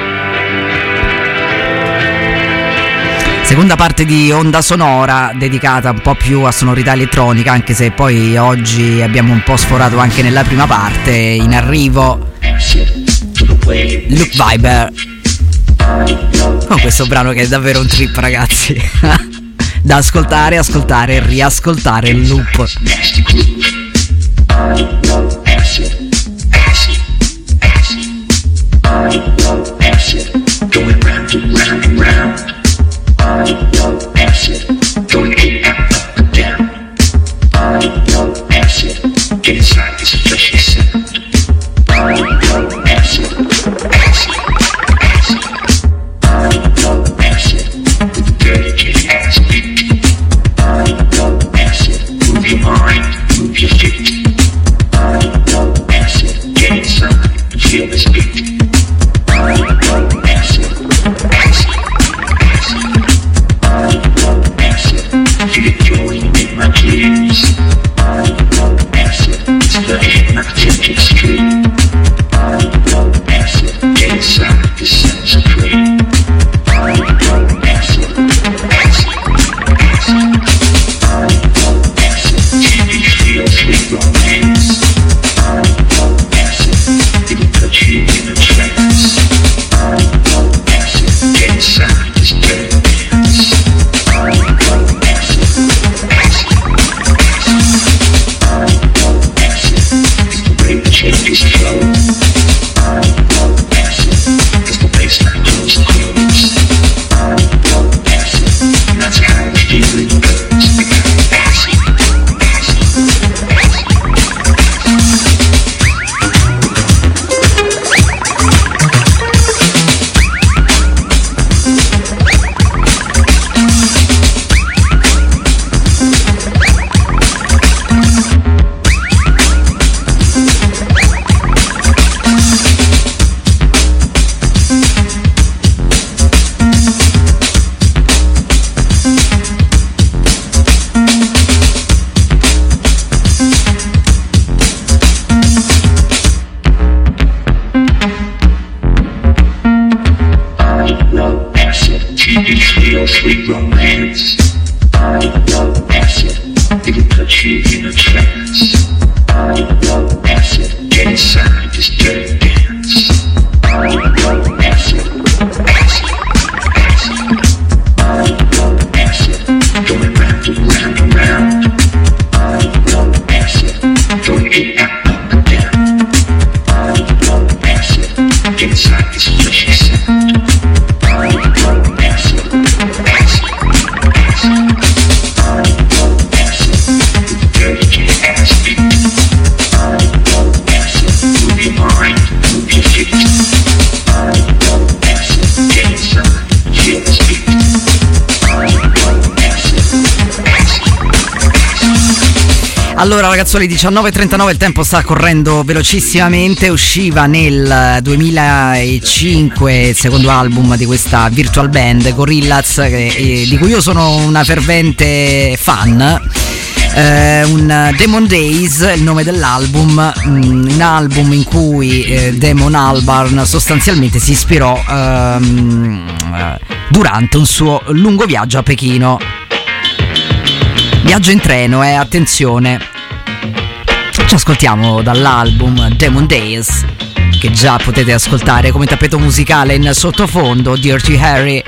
Seconda parte di Onda Sonora dedicata un po' più a sonorità elettronica, anche se poi oggi abbiamo un po' sforato anche nella prima parte. In arrivo Luke Viber. Oh, questo brano che è davvero un trip, ragazzi. Da ascoltare, ascoltare e riascoltare in loop. Going round and round and round. Allora ragazzuoli, diciannove e trentanove, il tempo sta correndo velocissimamente. Usciva nel duemilacinque il secondo album di questa virtual band Gorillaz, che, eh, di cui io sono una fervente fan. Eh, un Demon Days è il nome dell'album, mm, un album in cui eh, Damon Albarn sostanzialmente si ispirò ehm, durante un suo lungo viaggio a Pechino. Viaggio in treno, eh, attenzione. Ci ascoltiamo dall'album Demon Days, che già potete ascoltare come tappeto musicale in sottofondo, Dirty Harry.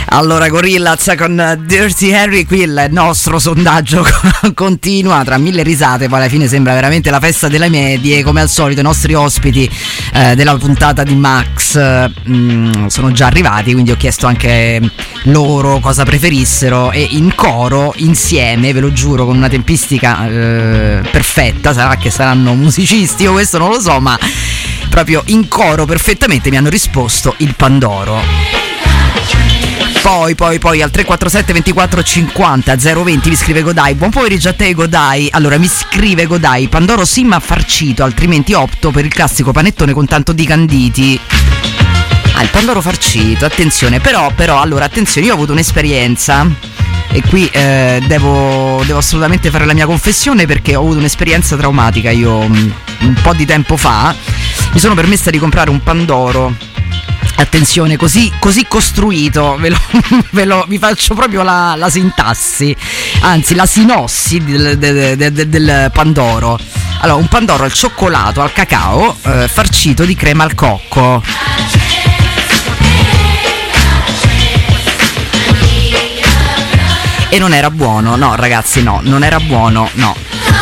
Allora, Gorillaz con Dirty Harry, qui il nostro sondaggio continua tra mille risate, poi alla fine sembra veramente la festa delle medie. Come al solito i nostri ospiti eh, della puntata di Max mh, sono già arrivati, quindi ho chiesto anche loro cosa preferissero e in coro, insieme, ve lo giuro, con una tempistica eh, perfetta, sarà che saranno musicisti, io questo non lo so, ma proprio in coro perfettamente mi hanno risposto il Pandoro. Poi, poi, poi al tre quattro sette ventiquattro cinquanta zero venti mi scrive Godai. Buon pomeriggio a te, Godai. Allora mi scrive Godai: Pandoro sì ma farcito, altrimenti opto per il classico panettone con tanto di canditi. Ah, il Pandoro farcito, attenzione. Però, però, allora, attenzione, io ho avuto un'esperienza e qui eh, devo, devo assolutamente fare la mia confessione, perché ho avuto un'esperienza traumatica. Io un, un po' di tempo fa mi sono permessa di comprare un Pandoro. Attenzione, così, così costruito, ve lo, ve lo, vi faccio proprio la, la sintassi, anzi la sinossi del, del, del, del Pandoro. Allora, un Pandoro al cioccolato, al cacao, eh, farcito di crema al cocco. E non era buono, no ragazzi, no, non era buono, no.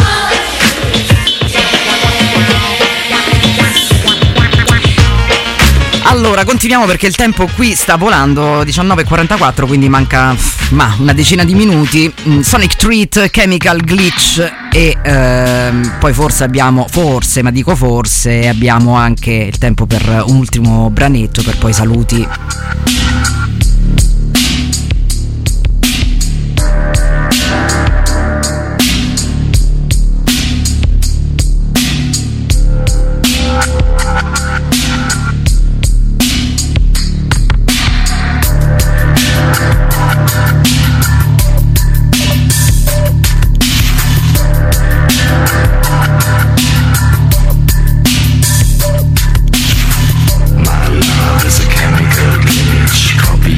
Allora, continuiamo perché il tempo qui sta volando, diciannove e quarantaquattro, quindi manca ma una decina di minuti. Sonic Treat, Chemical Glitch e ehm, poi forse abbiamo, forse, ma dico forse, abbiamo anche il tempo per un ultimo branetto, per poi saluti. My love is a chemical glitch, copy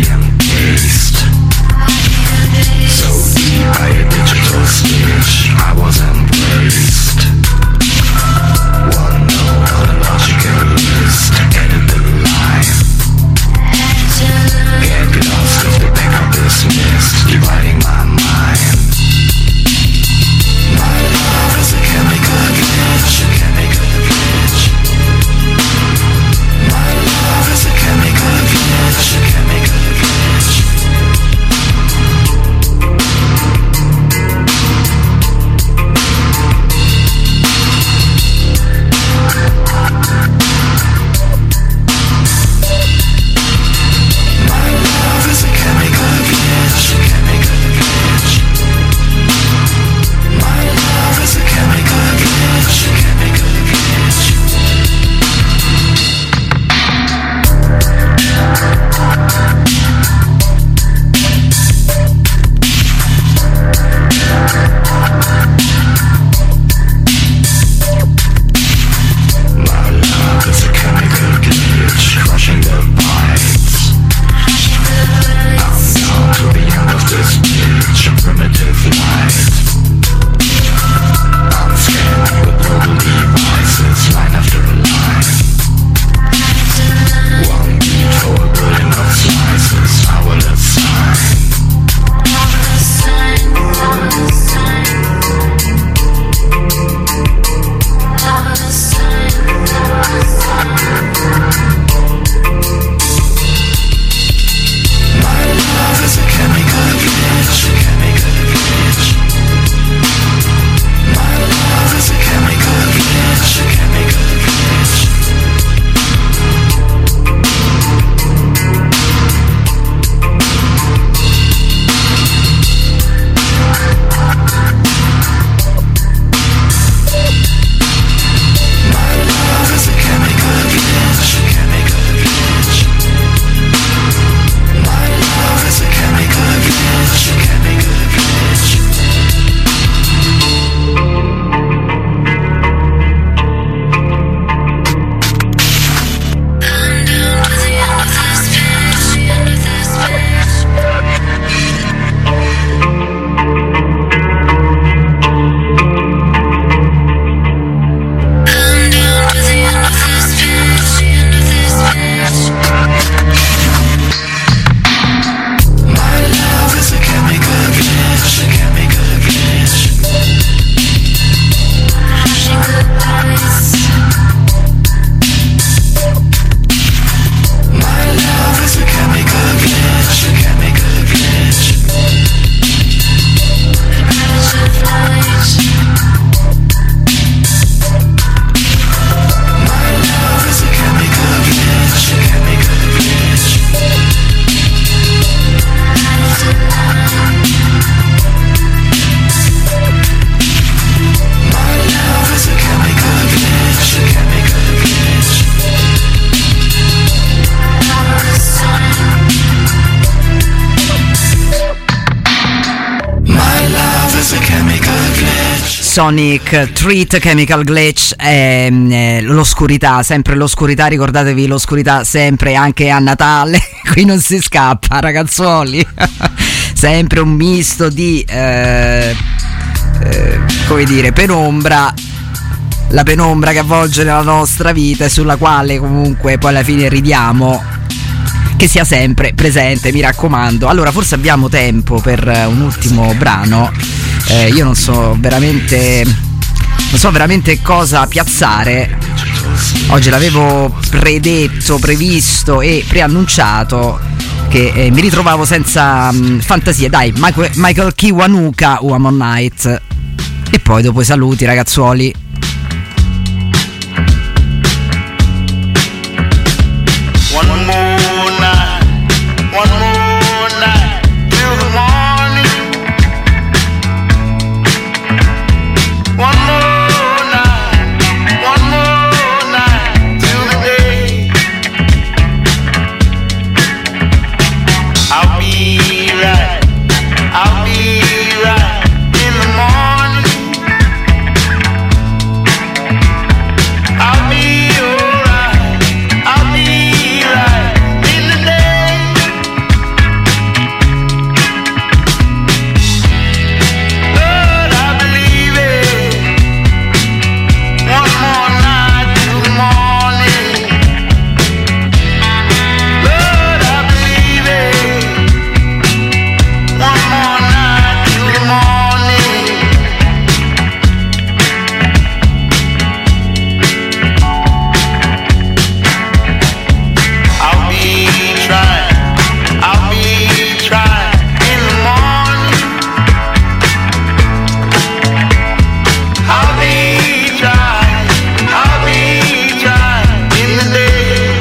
Semisonic, Treat, Chemical Glitch, ehm, eh, l'oscurità, sempre l'oscurità, ricordatevi l'oscurità sempre anche a Natale, qui non si scappa ragazzuoli, sempre un misto di, eh, eh, come dire, penombra, la penombra che avvolge la nostra vita e sulla quale comunque poi alla fine ridiamo, che sia sempre presente, mi raccomando. Allora forse abbiamo tempo per un ultimo brano. Eh, io non so veramente non so veramente cosa piazzare. Oggi l'avevo predetto, previsto e preannunciato che eh, mi ritrovavo senza mh, fantasie. Dai, Michael, Michael Kiwanuka, One More Night. E poi dopo i saluti ragazzuoli. One more night, one more night till the morning. One more night, one more night till the day. I'll be right, I'll be right in the morning. I'll be alright, I'll be right in the day. Lord, I believe it. One more night till the morning. Lord, I believe it. One more night till the morning. I'll be trying, I'll be trying in the morning. I'll be trying, I'll be trying in the day.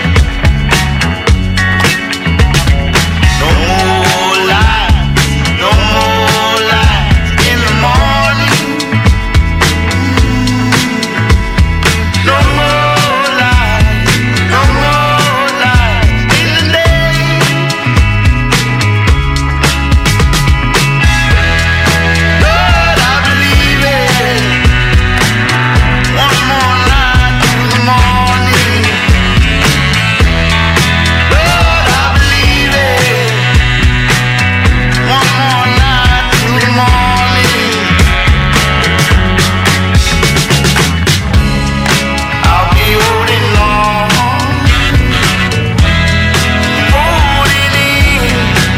No more lies, no more lies in the morning. No more lies, no more lies in the day. Lord, I believe it. One more night till the morning. Lord, I believe it. One more night till the morning. I'll be holding on, holding in.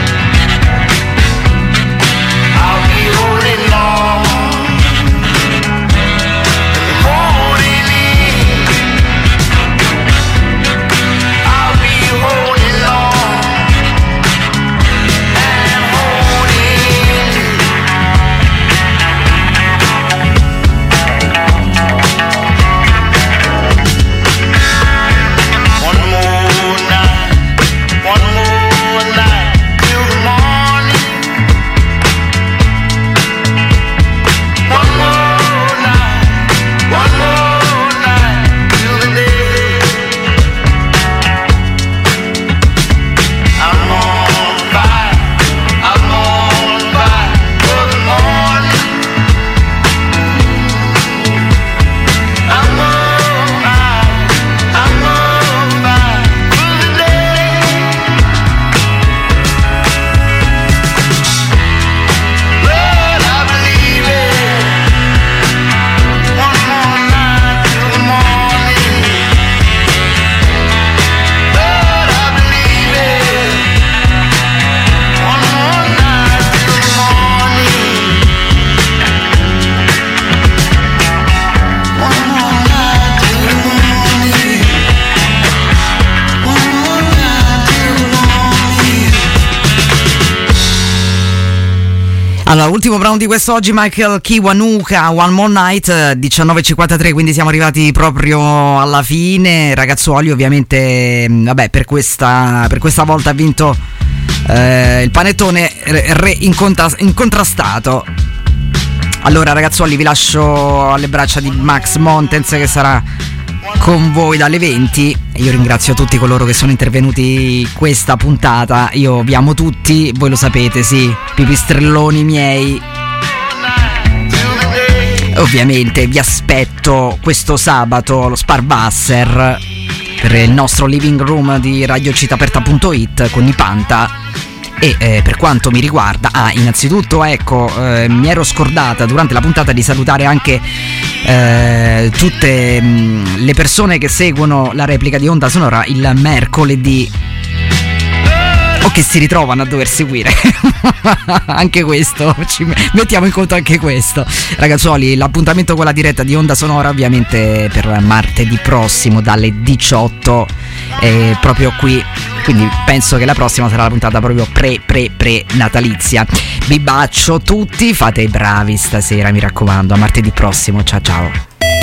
I'll be holding on, holding in. I'll be holding on and holding. One more night, one more night till the morning. One more night, one more night till the day. I'm on fire, I'm on fire for the morning. I'm on fire, I'm on fire for the day. Lord, I believe it. One more night till the morning. Lord, I believe it. One more night till the morning. One more night till the morning. One more night till the morning. Allora, ultimo brano di quest'oggi, Michael Kiwanuka, One More Night, diciannove e cinquantatré, quindi siamo arrivati proprio alla fine. Ragazzuoli, ovviamente, mh, vabbè, per questa, per questa volta ha vinto eh, il panettone re, re incontra- incontrastato. Allora ragazzuoli, vi lascio alle braccia di Max Montens, che sarà con voi dalle venti. Io ringrazio tutti coloro che sono intervenuti questa puntata. Io vi amo tutti, voi lo sapete, sì, pipistrelloni miei. Ovviamente vi aspetto questo sabato allo Sparbasser per il nostro living room di radio città aperta punto it con i Panta. E eh, per quanto mi riguarda, ah, innanzitutto ecco, eh, mi ero scordata durante la puntata di salutare anche eh, tutte mh, le persone che seguono la replica di Onda Sonora il mercoledì o che si ritrovano a dover seguire anche questo, ci mettiamo in conto anche questo, ragazzuoli. L'appuntamento con la diretta di Onda Sonora ovviamente per martedì prossimo dalle diciotto, eh, proprio qui, quindi penso che la prossima sarà la puntata proprio pre pre pre natalizia. Vi bacio tutti, fate i bravi stasera, mi raccomando, a martedì prossimo, ciao ciao.